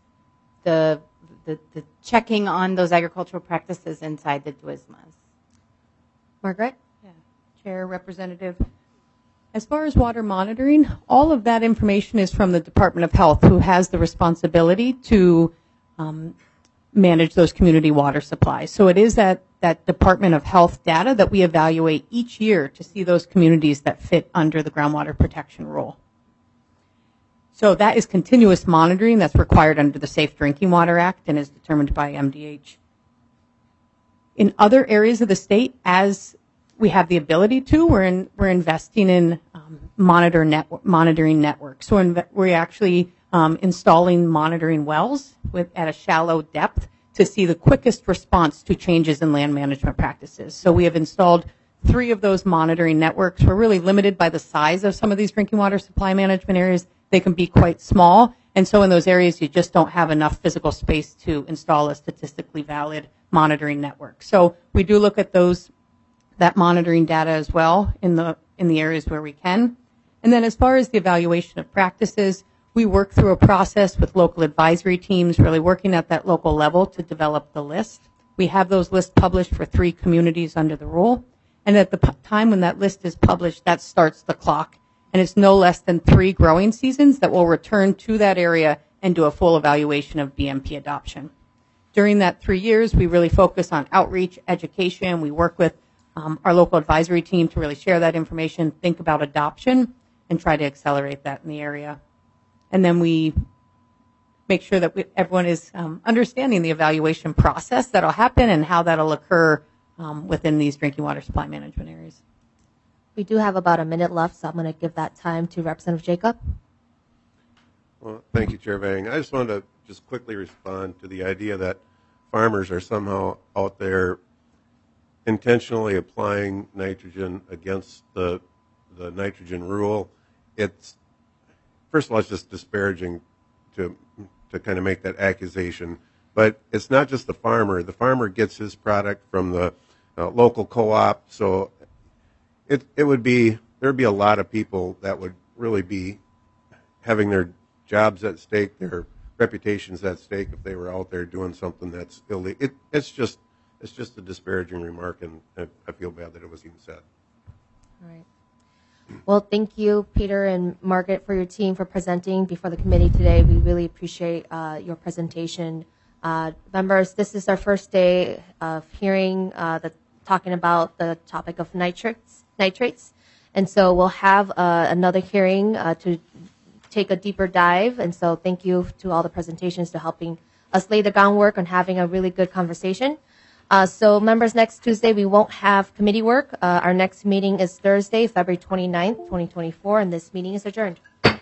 the, the the checking on those agricultural practices inside the D W I S Ms? Margaret? Yeah. Chair, Representative. As far as water monitoring, all of that information is from the Department of Health, who has the responsibility to um, manage those community water supplies. So it is that, that Department of Health data that we evaluate each year to see those communities that fit under the groundwater protection rule. So that is continuous monitoring that's required under the Safe Drinking Water Act and is determined by M D H. In other areas of the state, as we have the ability to, we're, in, we're investing in um, monitor net, monitoring networks. So inve- we're actually um, installing monitoring wells with, at a shallow depth to see the quickest response to changes in land management practices. So we have installed three of those monitoring networks. We're really limited by the size of some of these drinking water supply management areas. They can be quite small. And so in those areas, you just don't have enough physical space to install a statistically valid monitoring network. So we do look at those, that monitoring data as well in the, in the areas where we can. And then as far as the evaluation of practices, we work through a process with local advisory teams, really working at that local level to develop the list. We have those lists published for three communities under the rule. And at the p- time when that list is published, that starts the clock. And it's no less than three growing seasons that will return to that area and do a full evaluation of B M P adoption. During that three years, we really focus on outreach, education. We work with um, our local advisory team to really share that information, think about adoption, and try to accelerate that in the area. And then we make sure that we, everyone is um, understanding the evaluation process that will happen and how that will occur um, within these drinking water supply management areas. We do have about a minute left, so I'm going to give that time to Representative Jacob. Well, thank you, Chair Vang. I just wanted to just quickly respond to the idea that farmers are somehow out there intentionally applying nitrogen against the the nitrogen rule. It's, first of all, it's just disparaging to to kind of make that accusation. But it's not just the farmer. The farmer gets his product from the uh, local co-op, so it it would be, there would be a lot of people that would really be having their jobs at stake, their reputations at stake if they were out there doing something that's illegal. It, it's just it's just a disparaging remark, and I, I feel bad that it was even said. All right. Well, thank you, Peter and Margaret, for your team for presenting before the committee today. We really appreciate uh, your presentation. Uh, members, this is our first day of hearing uh, the talking about the topic of nitrates, nitrates, and so we'll have uh, another hearing uh, to take a deeper dive. And so, thank you to all the presentations to helping us lay the groundwork on having a really good conversation. Uh, so, members, next Tuesday we won't have committee work. Uh, our next meeting is Thursday, February twenty-ninth, twenty twenty-four, and this meeting is adjourned.